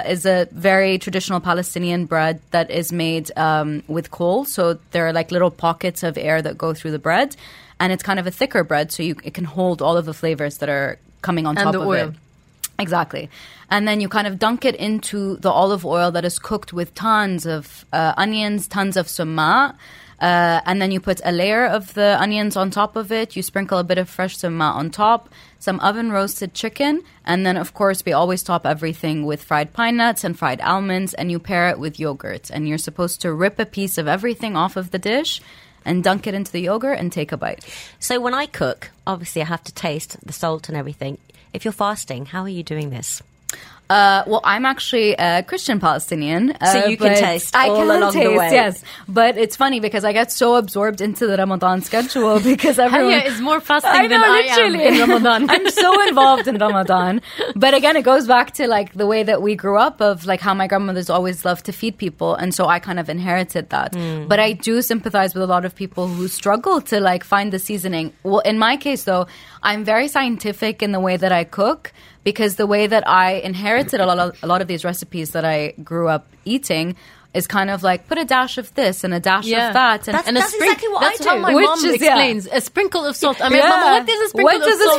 a very traditional Palestinian bread that is made with coal. So there are like little pockets of air that go through the bread. And it's kind of a thicker bread, so it can hold all of the flavors that are coming on top of oil. it. Exactly. And then you kind of dunk it into the olive oil that is cooked with tons of onions, tons of summa. And then you put a layer of the onions on top of it. You sprinkle a bit of fresh summa on top, some oven roasted chicken. And then, of course, we always top everything with fried pine nuts and fried almonds. And you pair it with yogurt. And you're supposed to rip a piece of everything off of the dish and dunk it into the yogurt and take a bite. So when I cook, obviously I have to taste the salt and everything. If you're fasting, how are you doing this? Well, I'm actually a Christian Palestinian. So you can taste all along the way. Yes. But it's funny because I get so absorbed into the Ramadan schedule because everyone... Haya is more fasting than I am in Ramadan. I'm so involved in Ramadan. But again, it goes back to like the way that we grew up of like how my grandmothers always loved to feed people. And so I kind of inherited that. But I do sympathize with a lot of people who struggle to like find the seasoning. Well, in my case though, I'm very scientific in the way that I cook. Because the way that I inherited a lot of these recipes that I grew up eating is kind of like put a dash of this and a dash of that. And that's exactly what I do. That's how my mom explains. A sprinkle of salt. I mean, Mama, what is a sprinkle of salt? What does a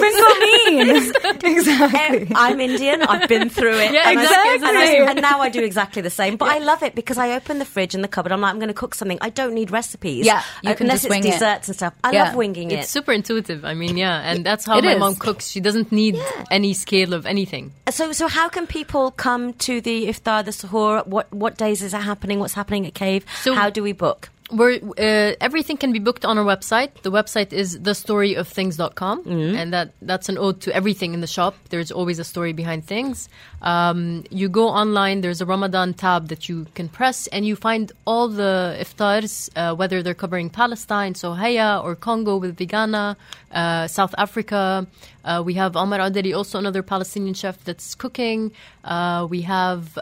sprinkle mean? Exactly. I'm Indian. I've been through it. Yeah, exactly. And now I do exactly the same. But I love it because I open the fridge and the cupboard. I'm like, I'm going to cook something. I don't need recipes. Yeah, you can unless just wing it's desserts and stuff. I love winging it. It's super intuitive. I mean, and that's how my mom cooks. She doesn't need any scale of anything. So how can people come to the iftar, the suhoor? What days is it happening? What's happening at Cave? So how do we book? Everything can be booked on our website. The website is thestoryofthings.com, and that's an ode to everything in the shop. There's always a story behind things. You go online, there's a Ramadan tab that you can press, and you find all the iftars, whether they're covering Palestine, so Haya, or Congo with Vegana, South Africa. We have Omar Adeli, also another Palestinian chef that's cooking. We have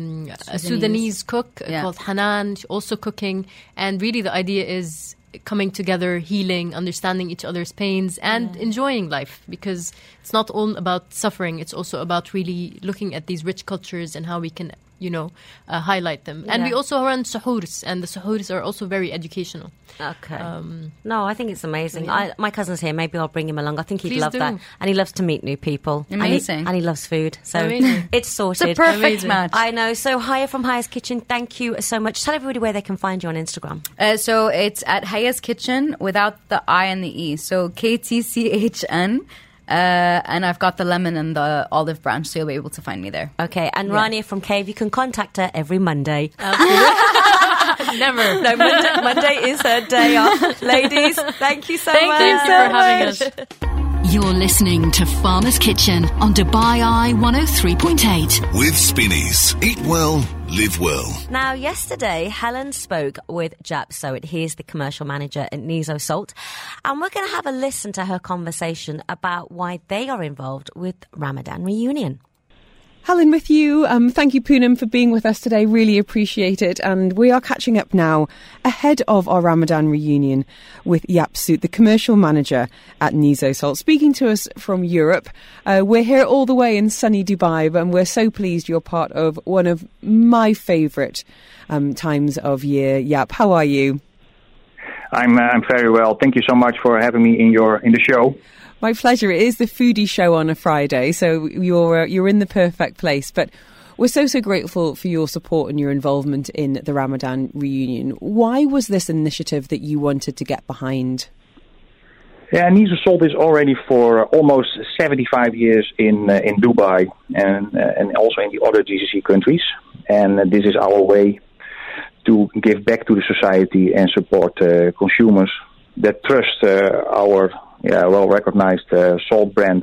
a Sudanese cook called Hanan, also cooking. And really the idea is coming together, healing, understanding each other's pains, and enjoying life. Because it's not all about suffering. It's also about really looking at these rich cultures and how we can highlight them. And we also run suhoors, and the suhoors are also very educational. Okay. No, I think it's amazing. My cousin's here. Maybe I'll bring him along. I think he'd love that. And he loves to meet new people. Amazing. And he loves food. So it's sorted. It's a perfect match. I know. So Haya from Haya's Kitchen, thank you so much. Tell everybody where they can find you on Instagram. So it's at Haya's Kitchen without the I and the E. So KTCHN. And I've got the lemon and the olive branch, so you'll be able to find me there. Okay, and Rania from Cave, you can contact her every Monday. Never. No, Monday is her day off. Ladies, thank you so much. Thank you for having us. You're listening to Farmer's Kitchen on Dubai Eye 103.8. With Spinneys. Eat well, live well. Now, yesterday, Helen spoke with Jap Soet. He is the commercial manager at Nizo Salt. And we're going to have a listen to her conversation about why they are involved with Ramadan Reunion. Helen, with you. Thank you, Poonam, for being with us today. Really appreciate it. And we are catching up now ahead of our Ramadan reunion with Jaap Soet, the commercial manager at Nizo Salt, speaking to us from Europe. We're here all the way in sunny Dubai, and we're so pleased you're part of one of my favourite times of year. Jaap, how are you? I'm very well. Thank you so much for having me in the show. My pleasure. It is the foodie show on a Friday, so you're in the perfect place. But we're so grateful for your support and your involvement in the Ramadan reunion. Why was this initiative that you wanted to get behind? Yeah, Nizo Salt is already for almost 75 years in Dubai and also in the other GCC countries. And this is our way to give back to the society and support consumers that trust our well-recognized salt brand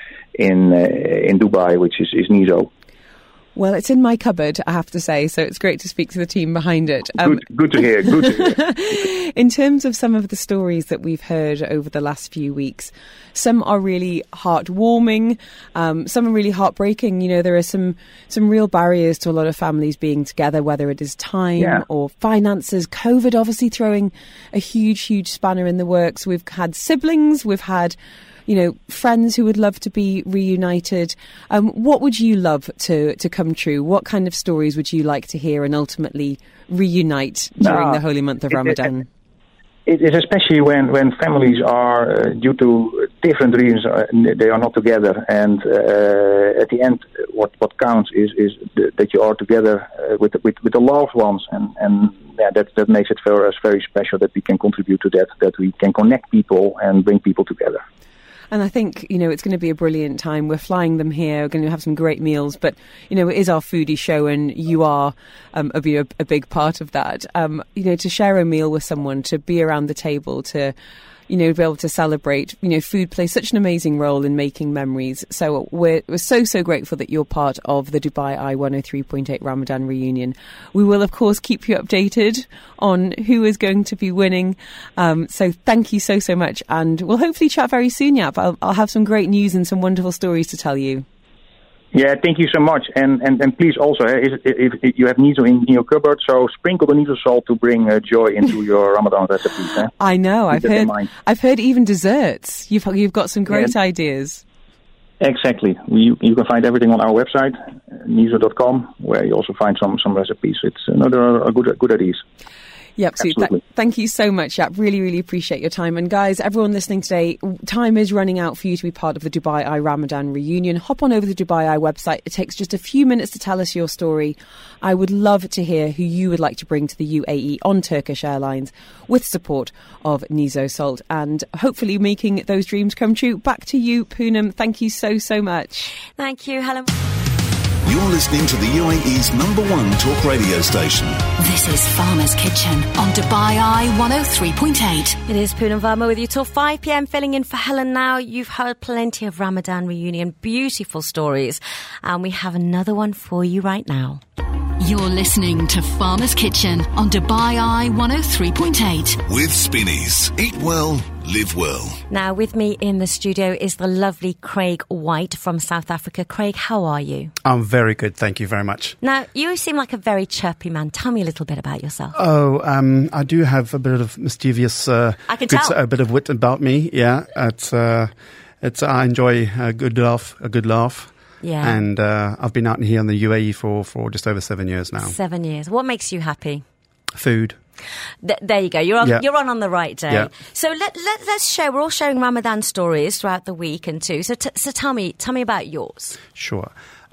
in Dubai, which is Nizo. Well, it's in my cupboard, I have to say, so it's great to speak to the team behind it. Good to hear. Good to hear. In terms of some of the stories that we've heard over the last few weeks, some are really heartwarming, some are really heartbreaking. You know, there are some real barriers to a lot of families being together, whether it is time or finances. COVID obviously throwing a huge spanner in the works. We've had siblings, we've had friends who would love to be reunited. What would you love to come true? What kind of stories would you like to hear and ultimately reunite during the holy month of Ramadan? It is especially when families are, due to different reasons, they are not together. And at the end, what counts is that you are together with the loved ones. And that makes it for us very special that we can contribute to that we can connect people and bring people together. And I think, it's going to be a brilliant time. We're flying them here. We're going to have some great meals. But, it is our foodie show and you are a big part of that. To share a meal with someone, to be around the table, to be able to celebrate. Food plays such an amazing role in making memories. So we're so grateful that you're part of the Dubai Eye 103.8 Ramadan reunion. We will, of course, keep you updated on who is going to be winning. So thank you so much. And we'll hopefully chat very soon, Jaap. I'll have some great news and some wonderful stories to tell you. Yeah, thank you so much. And please also, if you have Nizo in your cupboard, so sprinkle the Nizo salt to bring joy into your Ramadan recipes. I know. I've heard even desserts. You've got some great ideas. Exactly. You can find everything on our website, nizo.com, where you also find some recipes. It's another good ideas. Yep, thank you so much, Jaap. Really appreciate your time. And guys, everyone listening today, time is running out for you to be part of the Dubai Eye Ramadan reunion. Hop on over the Dubai Eye website. It takes just a few minutes to tell us your story. I would love to hear who you would like to bring to the UAE on Turkish Airlines with support of Nizo Salt and hopefully making those dreams come true. Back to you, Poonam. Thank you so much. Thank you, Helen. You're listening to the UAE's #1 talk radio station. This is Farmer's Kitchen on Dubai Eye 103.8. It is Poonam Verma with you till 5 p.m. filling in for Helen now. You've heard plenty of Ramadan reunion, beautiful stories. And we have another one for you right now. You're listening to Farmer's Kitchen on Dubai Eye 103.8. With Spinneys. Eat well, live well. Now with me in the studio is the lovely Craig White from South Africa. Craig, how are you? I'm very good, thank you very much. Now, you seem like a very chirpy man. Tell me a little bit about yourself. I do have a bit of mischievous, I can tell. A bit of wit about me, yeah. I enjoy a good laugh. Yeah. And I've been out here in the UAE for just over 7 years now. 7 years. What makes you happy? Food. There you go. You're on the right day. Yeah. So let's share. We're all sharing Ramadan stories throughout the week and too. So tell me about yours. Sure.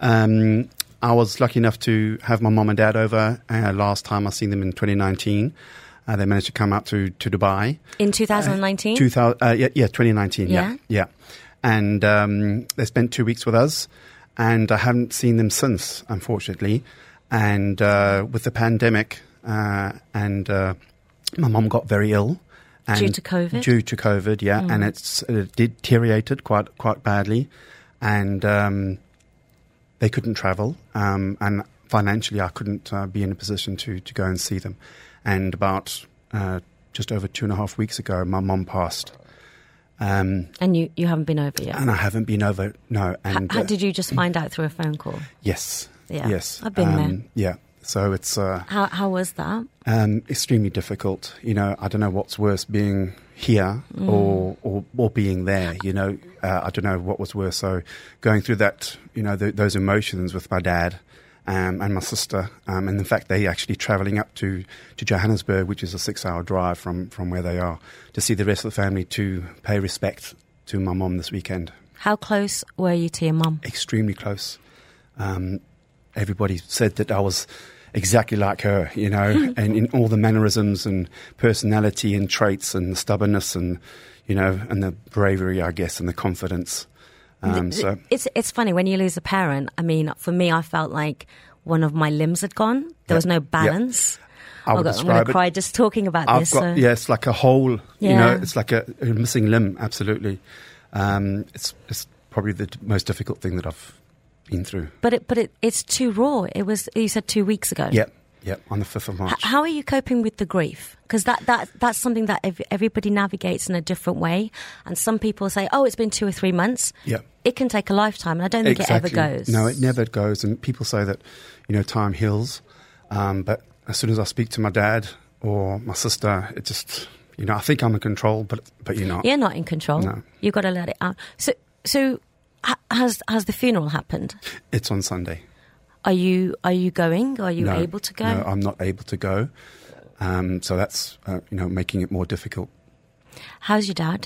I was lucky enough to have my mom and dad over. Last time I seen them in 2019. They managed to come out to Dubai in 2019. 2019. Yeah. And they spent 2 weeks with us, and I haven't seen them since, unfortunately. And with the pandemic, and my mum got very ill. And due to COVID? Due to COVID, yeah. And it deteriorated quite badly. And they couldn't travel. And financially, I couldn't be in a position to go and see them. And about just over 2.5 weeks ago, my mum passed. And you haven't been over yet? And I haven't been over, no. And how did you just find out through a phone call? Yes. Yeah. Yes. I've been there. Yeah. So it's... How was that? Extremely difficult. You know, I don't know what's worse, being here or being there. You know, I don't know what was worse. So going through that, you know, those emotions with my dad and my sister, and in fact, they actually travelling up to Johannesburg, which is a 6-hour drive from where they are, to see the rest of the family, to pay respect to my mum this weekend. How close were you to your mum? Extremely close. Everybody said that I was exactly like her, you know, and in all the mannerisms and personality and traits and the stubbornness and, you know, and the bravery, I guess, and the confidence. So it's funny when you lose a parent. I mean, for me, I felt like one of my limbs had gone. There was no balance. I'm going to cry just talking about this. Yeah, it's like a hole. You know, it's like a missing limb. Absolutely. It's probably the most difficult thing that I've been through. But it's too raw. It was, you said 2 weeks ago. Yep, on the 5th of March. How are you coping with the grief? Because that's something that everybody navigates in a different way. And some people say, oh, it's been 2 or 3 months. Yeah. It can take a lifetime, and I don't think it ever goes. No, it never goes. And people say that, you know, time heals. But as soon as I speak to my dad or my sister, it just, you know, I think I'm in control, but you're not. You're not in control. No. You've got to let it out. So has the funeral happened? It's on Sunday. Are you going? Are you able to go? No, I'm not able to go. So that's, you know, making it more difficult. How's your dad?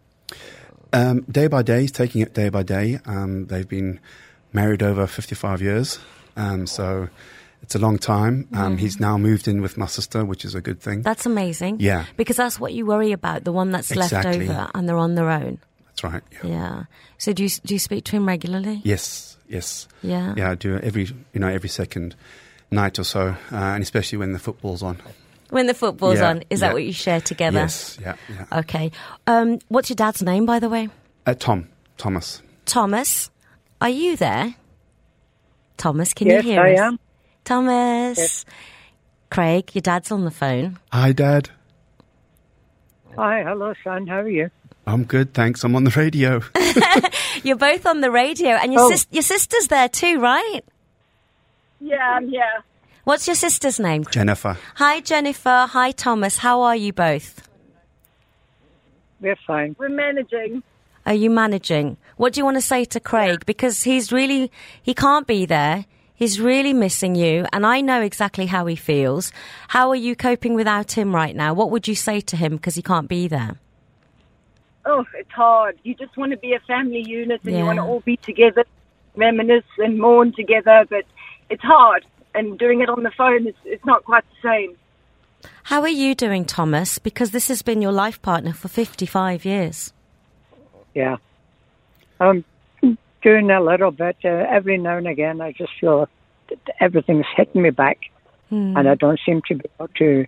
Day by day, he's taking it day by day. They've been married over 55 years. So it's a long time. He's now moved in with my sister, which is a good thing. That's amazing. Yeah. Because that's what you worry about, the one that's left over and they're on their own. That's right. Yeah. So do you speak to him regularly? Yes. Yeah. Yeah, I do every second night or so, and especially when the football's on. When the football's on, is that what you share together? Yes. Yeah. Okay. What's your dad's name, by the way? Thomas. Thomas, are you there? Thomas, can you hear us? Yes, I am. Thomas. Yes. Craig, your dad's on the phone. Hi, Dad. Hi, hello, son. How are you? I'm good, thanks. I'm on the radio. You're both on the radio, and your sister's there too, right? Yeah, I'm here. What's your sister's name? Jennifer. Hi, Jennifer. Hi, Thomas. How are you both? We're fine. We're managing. Are you managing? What do you want to say to Craig? Because he can't be there. He's really missing you, and I know exactly how he feels. How are you coping without him right now? What would you say to him because he can't be there? Oh, it's hard. You just want to be a family unit and you want to all be together, reminisce and mourn together, but it's hard. And doing it on the phone, it's not quite the same. How are you doing, Thomas? Because this has been your life partner for 55 years. Yeah. I'm doing a little bit. Every now and again, I just feel that everything's hitting me back. And I don't seem to be able to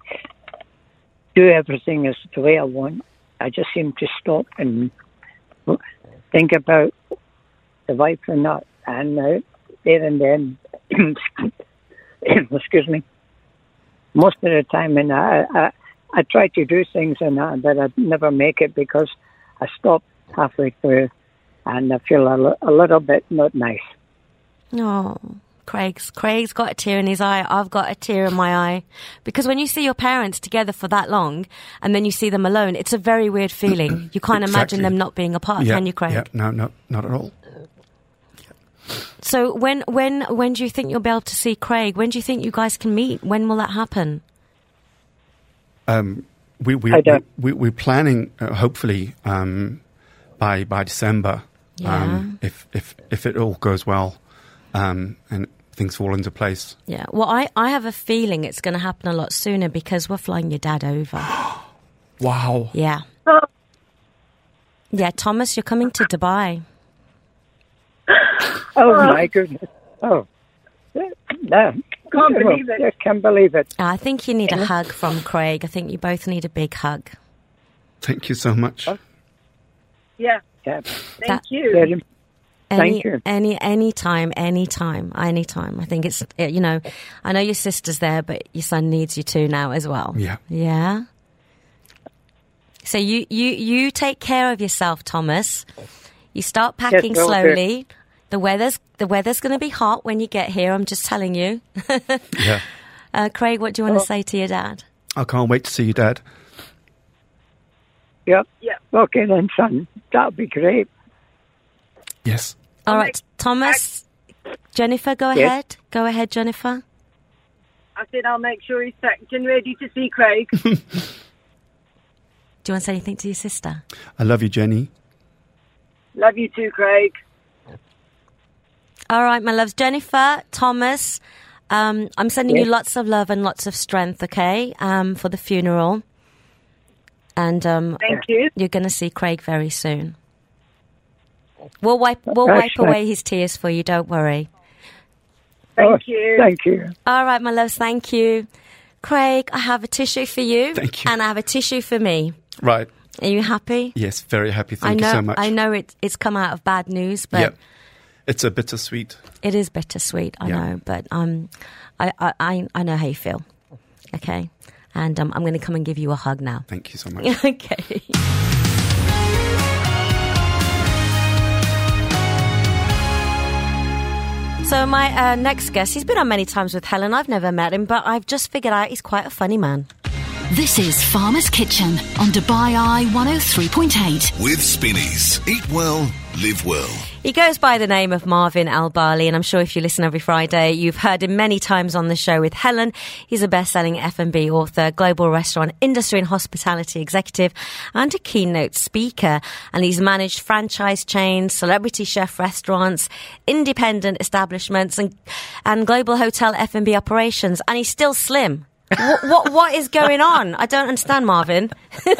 do everything as the way I want. I just seem to stop and think about the wife and that. And there and then, excuse me, most of the time, and I try to do things and that, but I never make it because I stop halfway through and I feel a little bit not nice. Oh, Craig's got a tear in his eye. I've got a tear in my eye. Because when you see your parents together for that long and then you see them alone, it's a very weird feeling. You can't imagine them not being apart, can you, Craig? Yeah, no, not at all. So when do you think you'll be able to see Craig? When do you think you guys can meet? When will that happen? We're planning, hopefully, by December, if it all goes well, and things fall into place. Yeah. Well, I have a feeling it's going to happen a lot sooner because we're flying your dad over. Wow. Yeah. Yeah, Thomas, you're coming to Dubai. Oh, my goodness. Oh. No. Can't believe it. I can't believe it. I think you need a hug from Craig. I think you both need a big hug. Thank you so much. Yeah. Thank you. Thank you. Anytime. I think it's, I know your sister's there, but your son needs you too now as well. Yeah. Yeah? So you take care of yourself, Thomas. You start packing slowly. The weather's going to be hot when you get here. I'm just telling you. Yeah. Craig, what do you want to say to your dad? I can't wait to see you, Dad. Yep. Okay then, son. That'll be great. Yes. All right, Thomas. Jennifer, go ahead. Go ahead, Jennifer. I said I'll make sure he's packed and ready to see Craig. Do you want to say anything to your sister? I love you, Jenny. Love you too, Craig. All right, my loves. Jennifer, Thomas, I'm sending you lots of love and lots of strength, okay, for the funeral. And thank you. You're going to see Craig very soon. We'll wipe away his tears for you, don't worry. Thank you. Thank you. All right, my loves, thank you. Craig, I have a tissue for you. Thank you. And I have a tissue for me. Right. Are you happy? Yes, very happy. Thank you so much. I know it's come out of bad news, but it's a bittersweet. It is bittersweet, I know, but I know how you feel. Okay, and I'm going to come and give you a hug now. Thank you so much. Okay. So my next guest, he's been on many times with Helen. I've never met him, but I've just figured out he's quite a funny man. This is Farmer's Kitchen on Dubai Eye 103.8. With Spinneys. Eat well, live well. He goes by the name of Marvin Al-Bali, and I'm sure if you listen every Friday, you've heard him many times on the show with Helen. He's a best-selling F&B author, global restaurant industry and hospitality executive, and a keynote speaker. And he's managed franchise chains, celebrity chef restaurants, independent establishments, and global hotel F&B operations. And he's still slim. What is going on? I don't understand, Marvin.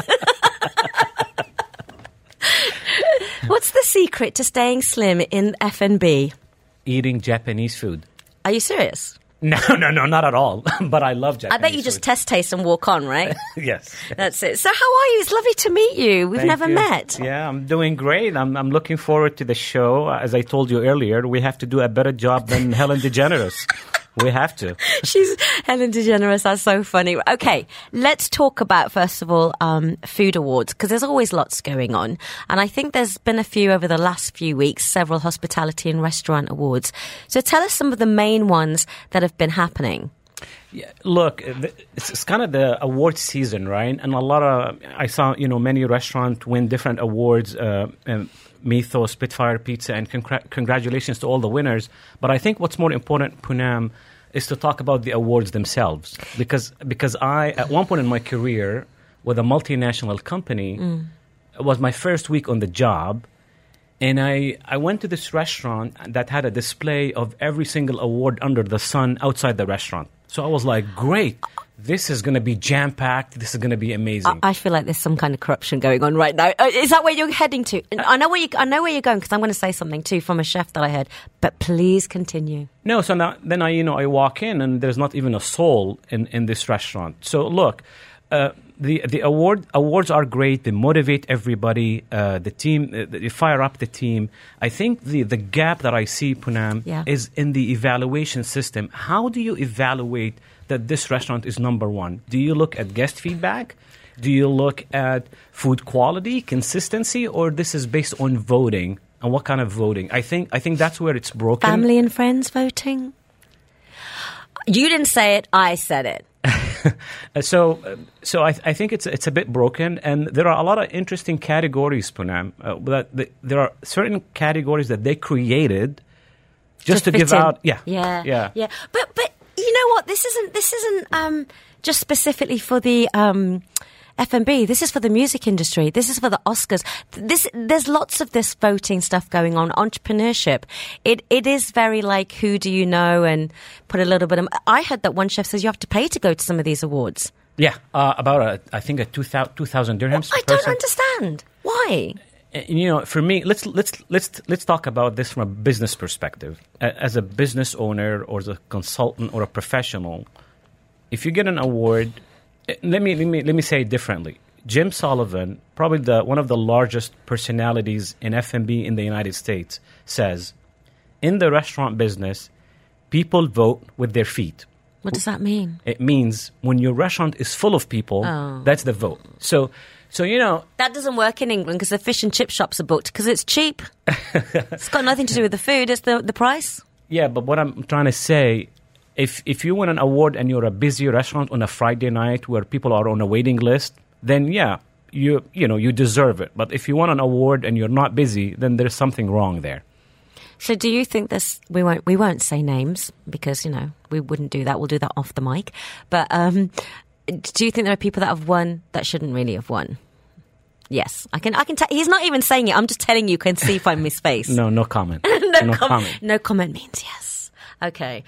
What's the secret to staying slim in F&B? Eating Japanese food. Are you serious? No, not at all. But I love Japanese I bet you just taste and walk on, right? Yes. That's it. So how are you? It's lovely to meet you. We've never met. Yeah, I'm doing great. I'm looking forward to the show. As I told you earlier, we have to do a better job than Helen DeGeneres. We have to. Helen DeGeneres. That's so funny. Okay, let's talk about, first of all, food awards, because there's always lots going on. And I think there's been a few over the last few weeks, several hospitality and restaurant awards. So tell us some of the main ones that have been happening. Yeah, look, it's kind of the award season, right? And I saw, many restaurants win different awards, Mythos, Spitfire Pizza, and congratulations to all the winners. But I think what's more important, Poonam, is to talk about the awards themselves. Because I, at one point in my career, with a multinational company, it was my first week on the job, and I went to this restaurant that had a display of every single award under the sun outside the restaurant. So I was like, great. This is going to be jam-packed. This is going to be amazing. I feel like there's some kind of corruption going on right now. Is that where you're heading to? I know where you're going, because I'm going to say something too from a chef that I heard. But please continue. No, so now, then I walk in and there's not even a soul in this restaurant. So look, the awards are great. They motivate everybody. The team, they fire up the team. I think the gap that I see, Poonam, is in the evaluation system. How do you evaluate that this restaurant is number one? Do you look at guest feedback? Do you look at food quality, consistency, or this is based on voting? And what kind of voting? I think that's where it's broken. Family and friends voting? You didn't say it, I said it. So I think it's a bit broken, and there are a lot of interesting categories, Poonam. There are certain categories that they created just to give out. Yeah. But you know what? This isn't just specifically for the F&B. This is for the music industry. This is for the Oscars. There's lots of this voting stuff going on. Entrepreneurship. It is very like, who do you know, and put a little bit of... I heard that one chef says you have to pay to go to some of these awards. Yeah, about I think 2,000 dirhams. I don't understand. Why? For me, let's talk about this from a business perspective. As a business owner or as a consultant or a professional, if you get an award, let me say it differently. Jim Sullivan, probably one of the largest personalities in F&B in the United States, says, in the restaurant business, people vote with their feet. What does that mean? It means when your restaurant is full of people, that's the vote. So So, you know... That doesn't work in England because the fish and chip shops are booked because it's cheap. It's got nothing to do with the food. It's the price. Yeah, but what I'm trying to say, if you win an award and you're a busy restaurant on a Friday night where people are on a waiting list, then yeah, you deserve it. But if you won an award and you're not busy, then there's something wrong there. So do you think this... We won't say names because, we wouldn't do that. We'll do that off the mic. But do you think there are people that have won that shouldn't really have won? Yes. I can he's not even saying it. I'm just telling you, can see if I miss face. No comment. No comment. No comment means yes. Okay.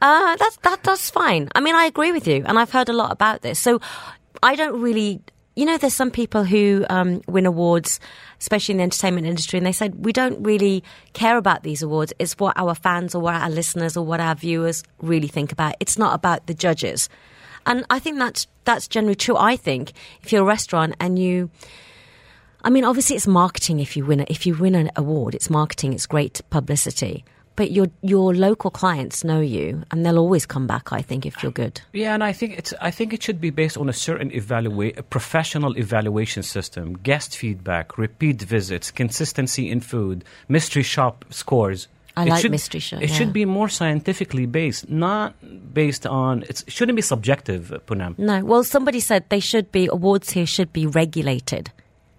That's fine. I mean, I agree with you. And I've heard a lot about this. So I don't really... there's some people who win awards, especially in the entertainment industry, and they said, we don't really care about these awards. It's what our fans or what our listeners or what our viewers really think about. It's not about the judges. And I think that's generally true. I think if you're a restaurant and obviously it's marketing if you win an award, it's marketing, it's great publicity. But your local clients know you, and they'll always come back, I think, if you're good. Yeah, and I think it should be based on a certain a professional evaluation system, guest feedback, repeat visits, consistency in food, mystery shop scores. I like mystery shop. It should be more scientifically based, not based on... It shouldn't be subjective, Poonam. No, well, somebody said awards here should be regulated.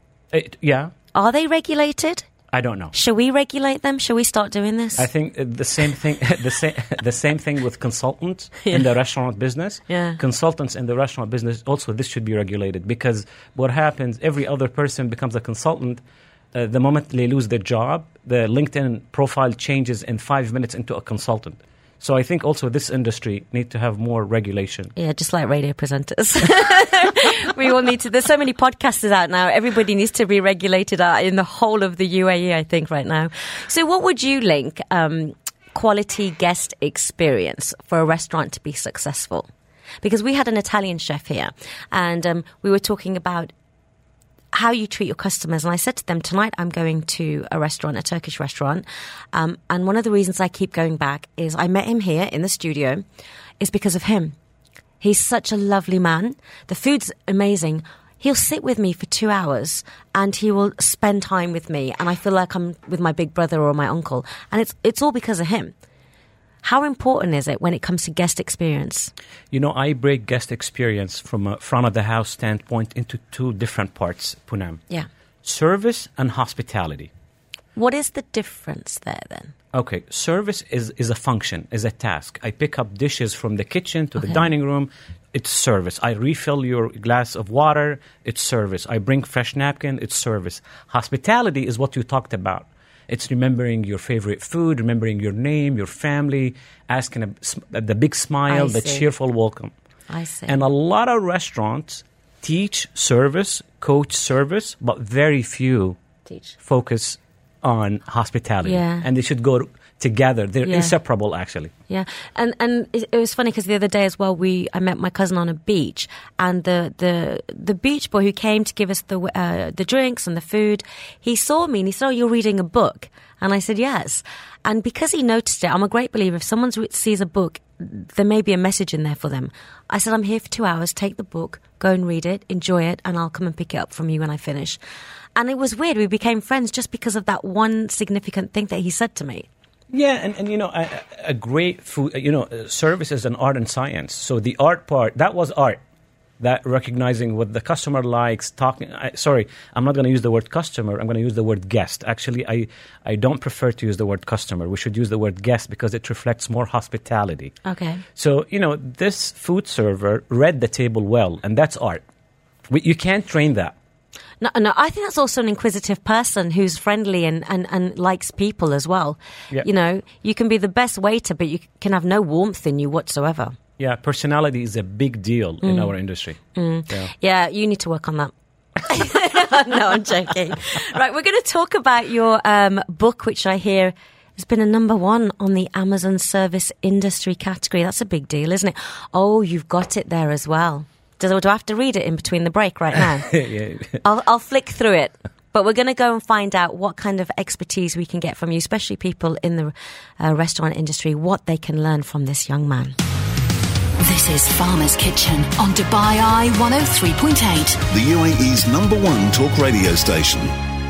Yeah. Are they regulated? I don't know. Should we regulate them? Should we start doing this? I think the same thing. The same thing with consultants in the restaurant business. Yeah. Consultants in the restaurant business also, this should be regulated, because what happens? Every other person becomes a consultant. The moment they lose their job, the LinkedIn profile changes in 5 minutes into a consultant. So I think also this industry need to have more regulation. Yeah, just like radio presenters. We all need to. There's so many podcasters out now. Everybody needs to be regulated in the whole of the UAE, I think, right now. So what would you link quality guest experience for a restaurant to be successful? Because we had an Italian chef here, and we were talking about how you treat your customers. And I said to them, tonight I'm going to a restaurant, a Turkish restaurant. And one of the reasons I keep going back is I met him here in the studio is because of him. He's such a lovely man. The food's amazing. He'll sit with me for 2 hours and he will spend time with me. And I feel like I'm with my big brother or my uncle. And it's all because of him. How important is it when it comes to guest experience? I break guest experience from a front-of-the-house standpoint into two different parts, Poonam. Yeah. Service and hospitality. What is the difference there, then? Okay, service is a function, is a task. I pick up dishes from the kitchen to the dining room. It's service. I refill your glass of water. It's service. I bring fresh napkin. It's service. Hospitality is what you talked about. It's remembering your favorite food, remembering your name, your family, asking the big smile, the cheerful welcome. I see. And a lot of restaurants teach service, coach service, but very few focus on hospitality. Yeah. And they should go together. They're inseparable, actually. Yeah, and it was funny because the other day as well, I met my cousin on a beach, and the beach boy who came to give us the drinks and the food, he saw me and he said, "Oh, you're reading a book," and I said, "Yes." And because he noticed it, I'm a great believer. If someone sees a book, there may be a message in there for them. I said, "I'm here for 2 hours. Take the book, go and read it, enjoy it, and I'll come and pick it up from you when I finish." And it was weird. We became friends just because of that one significant thing that he said to me. Yeah, and a great food, service is an art and science. So the art part, that was art. That recognizing what the customer likes, I'm not going to use the word customer, I'm going to use the word guest. Actually, I don't prefer to use the word customer. We should use the word guest because it reflects more hospitality. Okay. So, this food server read the table well, and that's art. You can't train that. No, I think that's also an inquisitive person who's friendly and likes people as well. Yeah. You can be the best waiter, but you can have no warmth in you whatsoever. Yeah, personality is a big deal in our industry. Yeah, you need to work on that. No, I'm joking. Right, we're going to talk about your book, which I hear has been a #1 on the Amazon service industry category. That's a big deal, isn't it? Oh, you've got it there as well. Do I have to read it in between the break right now? Yeah. I'll flick through it. But we're going to go and find out what kind of expertise we can get from you, especially people in the restaurant industry, what they can learn from this young man. This is Farmer's Kitchen on Dubai Eye 103.8. The UAE's #1 talk radio station.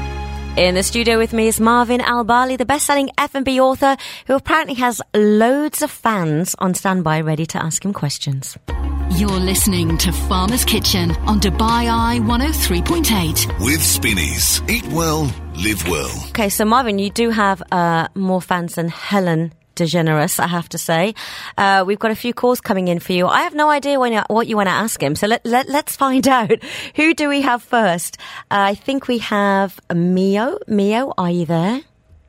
In the studio with me is Marvin Al-Bali, the best-selling F&B author who apparently has loads of fans on standby ready to ask him questions. You're listening to Farmer's Kitchen on Dubai Eye 103.8. With Spinneys. Eat well, live well. Okay, so Marvin, you do have more fans than Helen DeGeneres, I have to say. We've got a few calls coming in for you. I have no idea what you want to ask him, so let's find out. Who do we have first? I think we have Mio. Mio, are you there?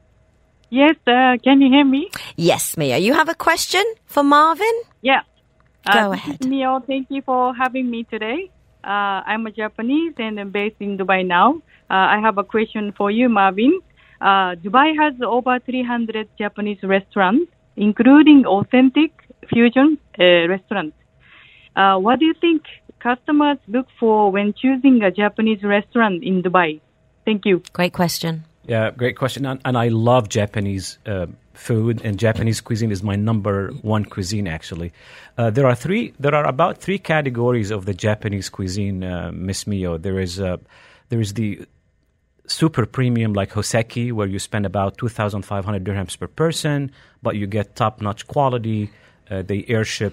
Yes, can you hear me? Yes, Mio. You have a question for Marvin? Yeah. Go ahead. Mio, thank you for having me today. I'm a Japanese and I'm based in Dubai now. I have a question for you, Marvin. Dubai has over 300 Japanese restaurants, including authentic fusion restaurants. What do you think customers look for when choosing a Japanese restaurant in Dubai? Thank you. Great question. Yeah, great question. And I love Japanese food, and Japanese cuisine is my #1 cuisine, actually. There are about three categories of the Japanese cuisine, Miss Mio. There is the super premium like Hoseki, where you spend about 2,500 dirhams per person, but you get top-notch quality. They airship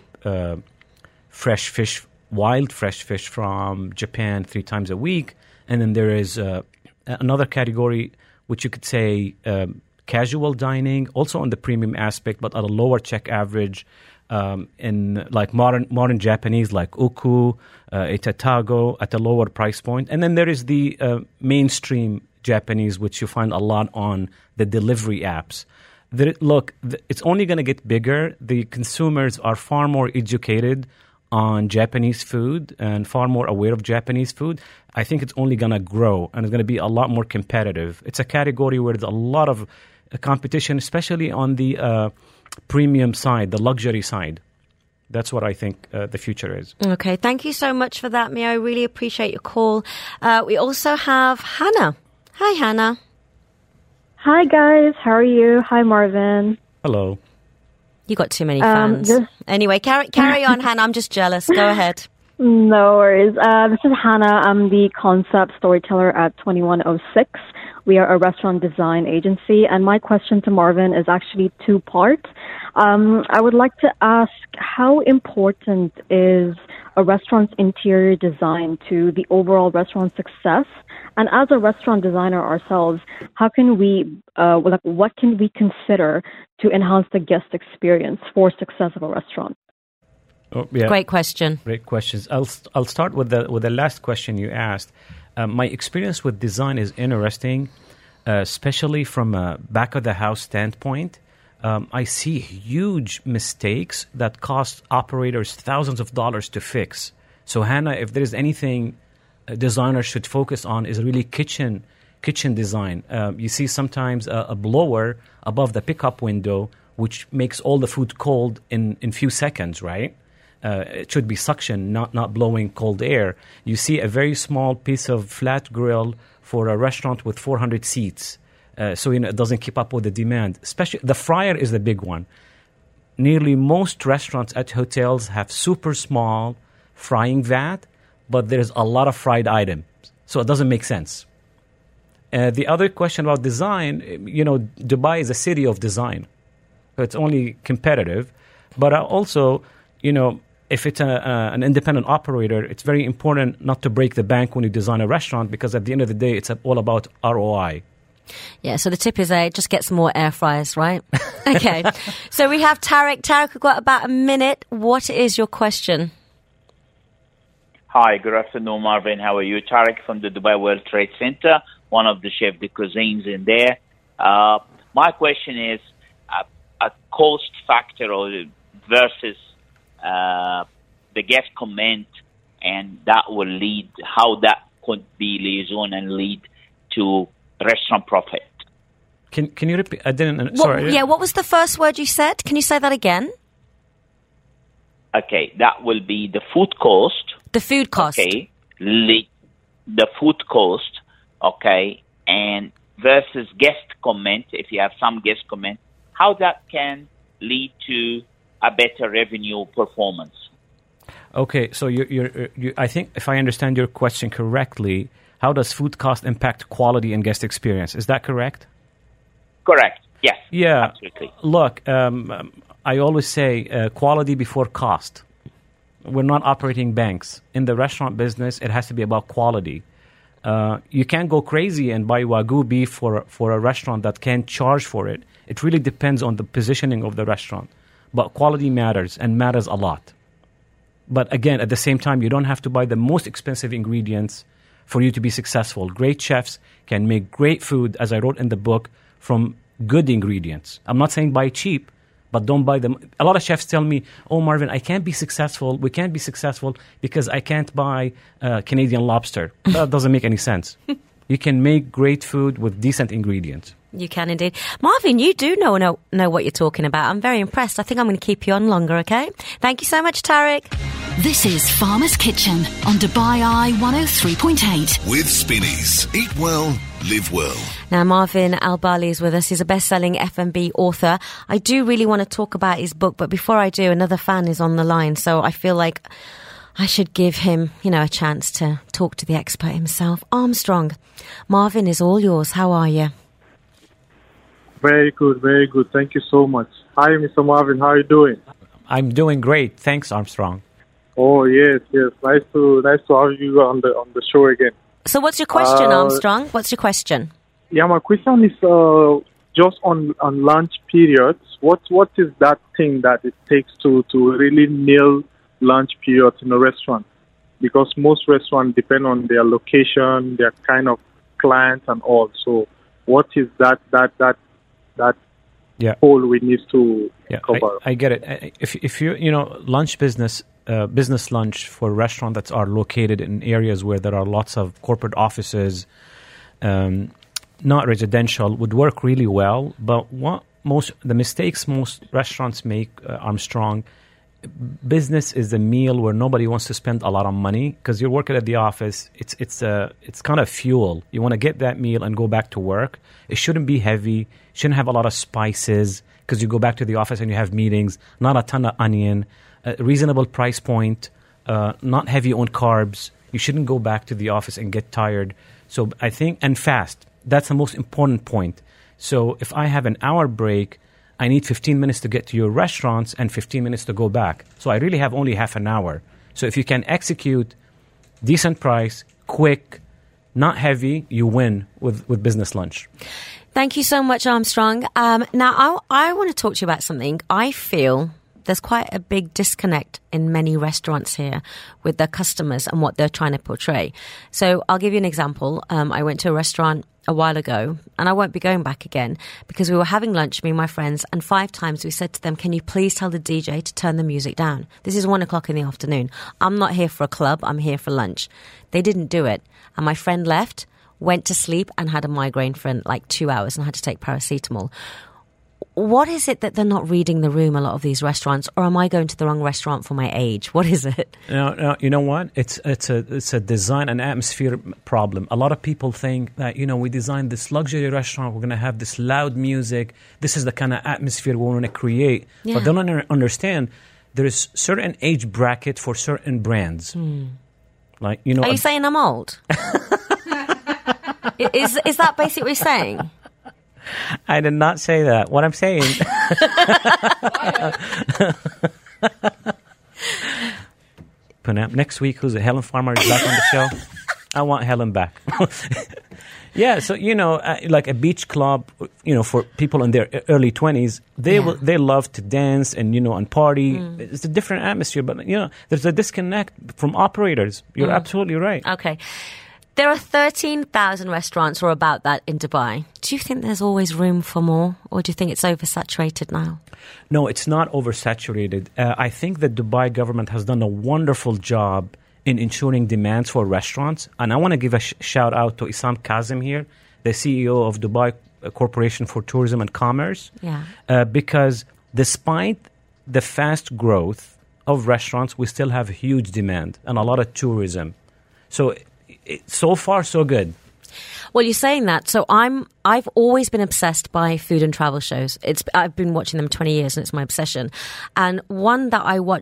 fresh fish, wild fresh fish from Japan 3 times a week. And then there is another category, which you could say casual dining, also on the premium aspect, but at a lower check average, in like modern Japanese, like uku, itatago, at a lower price point. And then there is the mainstream Japanese, which you find a lot on the delivery apps. It's only going to get bigger. The consumers are far more educated on Japanese food and far more aware of Japanese food. I think it's only going to grow, and it's going to be a lot more competitive. It's a category where there's a lot of competition, especially on the premium side, the luxury side. That's what I think the future is. Okay, thank you so much for that, Mio. I really appreciate your call. We also have Hannah. Hi, Hannah. Hi, guys. How are you? Hi, Marvin. Hello. You got too many fans. Anyway, carry on, Hannah. I'm just jealous. Go ahead. No worries. This is Hannah. I'm the concept storyteller at 2106. We are a restaurant design agency, and my question to Marvin is actually 2 parts. I would like to ask, how important is a restaurant's interior design to the overall restaurant success? And as a restaurant designer ourselves, how can we, what can we consider to enhance the guest experience for success of a restaurant? Oh, yeah. Great question. Great questions. I'll start with the last question you asked. My experience with design is interesting, especially from a back of the house standpoint. I see huge mistakes that cost operators thousands of dollars to fix. So, Hannah, if there is anything designers should focus on, is really kitchen design. You see sometimes a blower above the pickup window, which makes all the food cold in few seconds, right? It should be suction, not blowing cold air. You see a very small piece of flat grill for a restaurant with 400 seats. So it doesn't keep up with the demand. Especially the fryer is the big one. Nearly most restaurants at hotels have super small frying vat, but there's a lot of fried items. So it doesn't make sense. The other question about design, Dubai is a city of design. So it's only competitive. But also, if it's an independent operator, it's very important not to break the bank when you design a restaurant, because at the end of the day, it's all about ROI. Yeah, so the tip is just get some more air fryers, right? Okay. So we have Tarek. Tarek, we've got about a minute. What is your question? Hi, good afternoon, Marvin. How are you? Tarek from the Dubai World Trade Center, one of the chef de cuisines in there. My question is a cost factor versus the guest comment, and that will lead, how that could be liaison and lead to restaurant profit. Can you repeat? I didn't. Sorry. Yeah, what was the first word you said? Can you say that again? Okay, that will be the food cost. The food cost. Okay, the food cost. Okay, and versus guest comment. If you have some guest comment, how that can lead to a better revenue performance. Okay, so I think if I understand your question correctly, how does food cost impact quality and guest experience? Is that correct? Correct. Yes. Yeah. Absolutely. Look, I always say quality before cost. We're not operating banks. In the restaurant business, it has to be about quality. You can't go crazy and buy Wagyu beef for a restaurant that can't charge for it. It really depends on the positioning of the restaurant. But quality matters, and matters a lot. But again, at the same time, you don't have to buy the most expensive ingredients for you to be successful. Great chefs can make great food, as I wrote in the book, from good ingredients. I'm not saying buy cheap, but don't buy them. A lot of chefs tell me, oh, Marvin, we can't be successful because I can't buy Canadian lobster. That doesn't make any sense. You can make great food with decent ingredients. You can indeed. Marvin, you do know what you're talking about. I'm very impressed. I think I'm going to keep you on longer, okay? Thank you so much, Tariq. This is Farmer's Kitchen on Dubai Eye 103.8. With Spinneys. Eat well, live well. Now, Marvin Al-Bali is with us. He's a best-selling F&B author. I do really want to talk about his book, but before I do, another fan is on the line, so I feel like I should give him, a chance to talk to the expert himself. Armstrong, Marvin is all yours. How are you? Very good, very good. Thank you so much. Hi, Mr. Marvin. How are you doing? I'm doing great. Thanks, Armstrong. Oh, yes. Nice to have you on the show again. So what's your question, Armstrong? What's your question? Yeah, my question is just on lunch periods. What is that thing that it takes to really nail lunch periods in a restaurant? Because most restaurants depend on their location, their kind of clients and all. So what is that hole we need to cover? I get it. If you lunch business lunch for restaurants that are located in areas where there are lots of corporate offices, not residential, would work really well. But the mistakes most restaurants make, Armstrong, business is a meal where nobody wants to spend a lot of money because you're working at the office. It's kind of fuel. You want to get that meal and go back to work. It shouldn't be heavy. Shouldn't have a lot of spices because you go back to the office and you have meetings. Not a ton of onion. Reasonable price point. Not heavy on carbs. You shouldn't go back to the office and get tired. So I think, and fast. That's the most important point. So if I have an hour break, I need 15 minutes to get to your restaurants and 15 minutes to go back. So I really have only half an hour. So if you can execute decent price, quick, not heavy, you win with business lunch. Thank you so much, Armstrong. Now, I want to talk to you about something. I feel there's quite a big disconnect in many restaurants here with their customers and what they're trying to portray. So I'll give you an example. I went to a restaurant a while ago, and I won't be going back again because we were having lunch, me and my friends, and 5 times we said to them, can you please tell the DJ to turn the music down? This is 1 o'clock in the afternoon. I'm not here for a club. I'm here for lunch. They didn't do it. And my friend left, went to sleep, and had a migraine for like 2 hours and had to take paracetamol. What is it that they're not reading the room, a lot of these restaurants, or am I going to the wrong restaurant for my age? What is it? No, you know what? It's a design and atmosphere problem. A lot of people think that, we designed this luxury restaurant, we're going to have this loud music, this is the kind of atmosphere we want to create. Yeah. But they don't understand there is certain age bracket for certain brands. Like, Are you saying I'm old? Is that basically what you're saying? I did not say that. What I'm saying... Next week, who's it? Helen Farmer is back on the show? I want Helen back. Yeah, so, like a beach club, for people in their early 20s, they love to dance and, and party. It's a different atmosphere, but, there's a disconnect from operators. You're absolutely right. Okay. There are 13,000 restaurants or about that in Dubai. Do you think there's always room for more, or do you think it's oversaturated now? No, it's not oversaturated. I think the Dubai government has done a wonderful job in ensuring demands for restaurants. And I want to give a shout out to Issam Kazim here, the CEO of Dubai Corporation for Tourism and Commerce. Yeah. Because despite the fast growth of restaurants, we still have huge demand and a lot of tourism. So far, so good. Well, you're saying that. So I've always been obsessed by food and travel shows. I've been watching them 20 years and it's my obsession. And one that I watched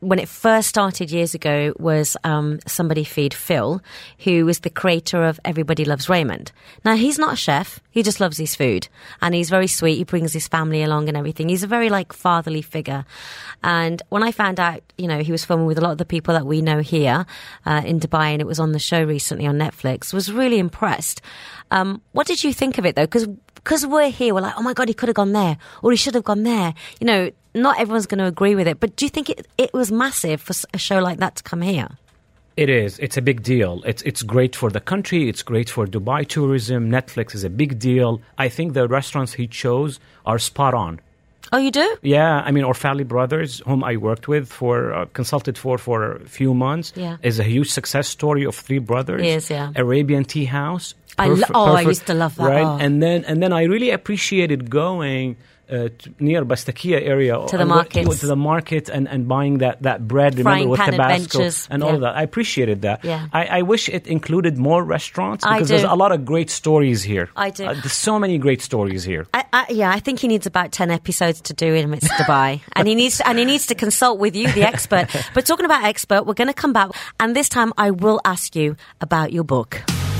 when it first started years ago was Somebody Feed Phil, who was the creator of Everybody Loves Raymond. Now, he's not a chef. He just loves his food. And he's very sweet. He brings his family along and everything. He's a very, fatherly figure. And when I found out, he was filming with a lot of the people that we know here in Dubai, and it was on the show recently on Netflix, was really impressed. What did you think of it, though? Because we're here, we're like, oh, my God, he could have gone there, or he should have gone there. Not everyone's going to agree with it. But do you think it was massive for a show like that to come here? It is. It's a big deal. It's great for the country. It's great for Dubai tourism. Netflix is a big deal. I think the restaurants he chose are spot on. Oh, you do? Yeah. I mean, Orfali Brothers, whom I worked with consulted for a few months, is a huge success story of three brothers. Yes, yeah. Arabian Tea House. I used to love that. Right? Oh. And then I really appreciated going near Bastakia area to the market and buying that bread, remember, with Tabasco and all of that. I appreciated that. Yeah. I wish it included more restaurants because there's a lot of great stories here. I do. There's so many great stories here. I think he needs about 10 episodes to do it. It's Dubai, and he needs to consult with you, the expert. But talking about expert, we're going to come back, and this time I will ask you about your book.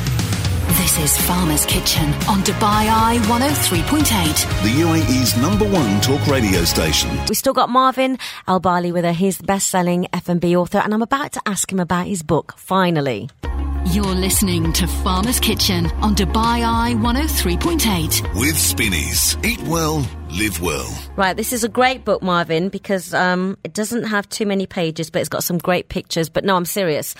This is Farmer's Kitchen on Dubai Eye 103.8. The UAE's #1 talk radio station. We still got Marvin Al-Bali with her. He's the best-selling F&B author, and I'm about to ask him about his book, finally. You're listening to Farmer's Kitchen on Dubai Eye 103.8. With Spinneys. Eat well, live well. Right, this is a great book, Marvin, because it doesn't have too many pages, but it's got some great pictures. But no, I'm serious.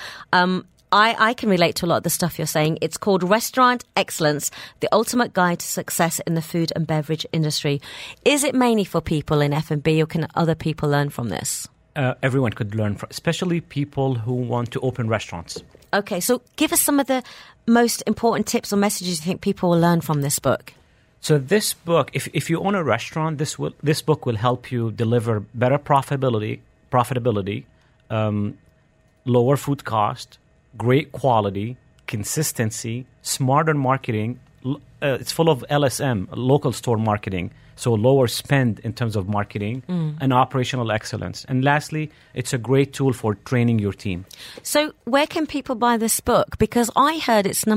I can relate to a lot of the stuff you're saying. It's called Restaurant Excellence, the ultimate guide to success in the food and beverage industry. Is it mainly for people in F&B, or can other people learn from this? Everyone could learn from, especially people who want to open restaurants. Okay, so give us some of the most important tips or messages you think people will learn from this book. So this book, if you own a restaurant, this book will help you deliver better profitability, lower food cost, great quality, consistency, smarter marketing. It's full of LSM, local store marketing, so lower spend in terms of marketing and operational excellence. And lastly, it's a great tool for training your team. So where can people buy this book? Because I heard it's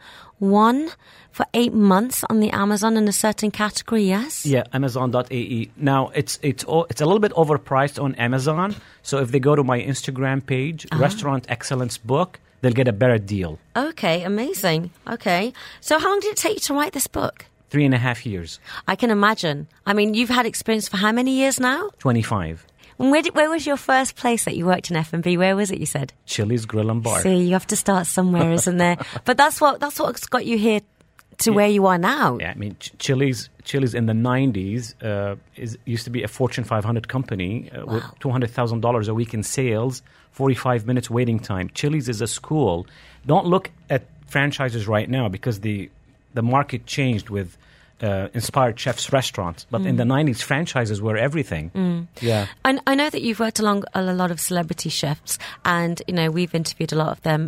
#1 for 8 months on the Amazon in a certain category, yes? Yeah, Amazon.ae. Now, it's a little bit overpriced on Amazon. So if they go to my Instagram page, Restaurant Excellence Book, they'll get a better deal. Okay, amazing. Okay. So how long did it take you to write this book? 3.5 years. I can imagine. I mean, you've had experience for how many years now? 25. And where was your first place that you worked in F&B? Where was it, you said? Chili's Grill and Bar. See, you have to start somewhere, isn't there? But that's what's got you here to where you are now. Yeah, I mean, Chili's in the 90s used to be a Fortune 500 company with $200,000 a week in sales, 45 minutes waiting time. Chili's is a school. Don't look at franchises right now because the market changed with Inspired Chefs restaurants. But in the 90s, franchises were everything. Yeah. And I know that you've worked along a lot of celebrity chefs, and we've interviewed a lot of them.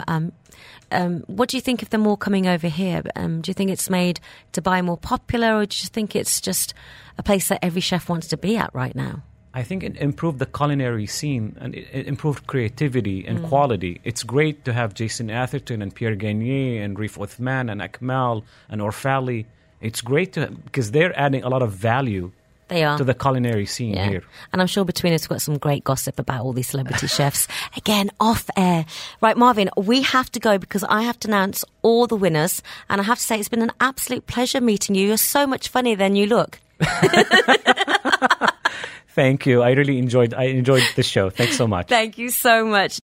What do you think of them all coming over here? Do you think it's made Dubai more popular, or do you think it's just a place that every chef wants to be at right now? I think it improved the culinary scene, and it improved creativity and quality. It's great to have Jason Atherton and Pierre Gagné and Reef Uthman and Akmal and Orfali. It's great because they're adding a lot of value to the culinary scene here. And I'm sure between us we've got some great gossip about all these celebrity chefs. Again, off air. Right, Marvin, we have to go because I have to announce all the winners. And I have to say, it's been an absolute pleasure meeting you. You're so much funnier than you look. Thank you. I enjoyed the show. Thanks so much. Thank you so much.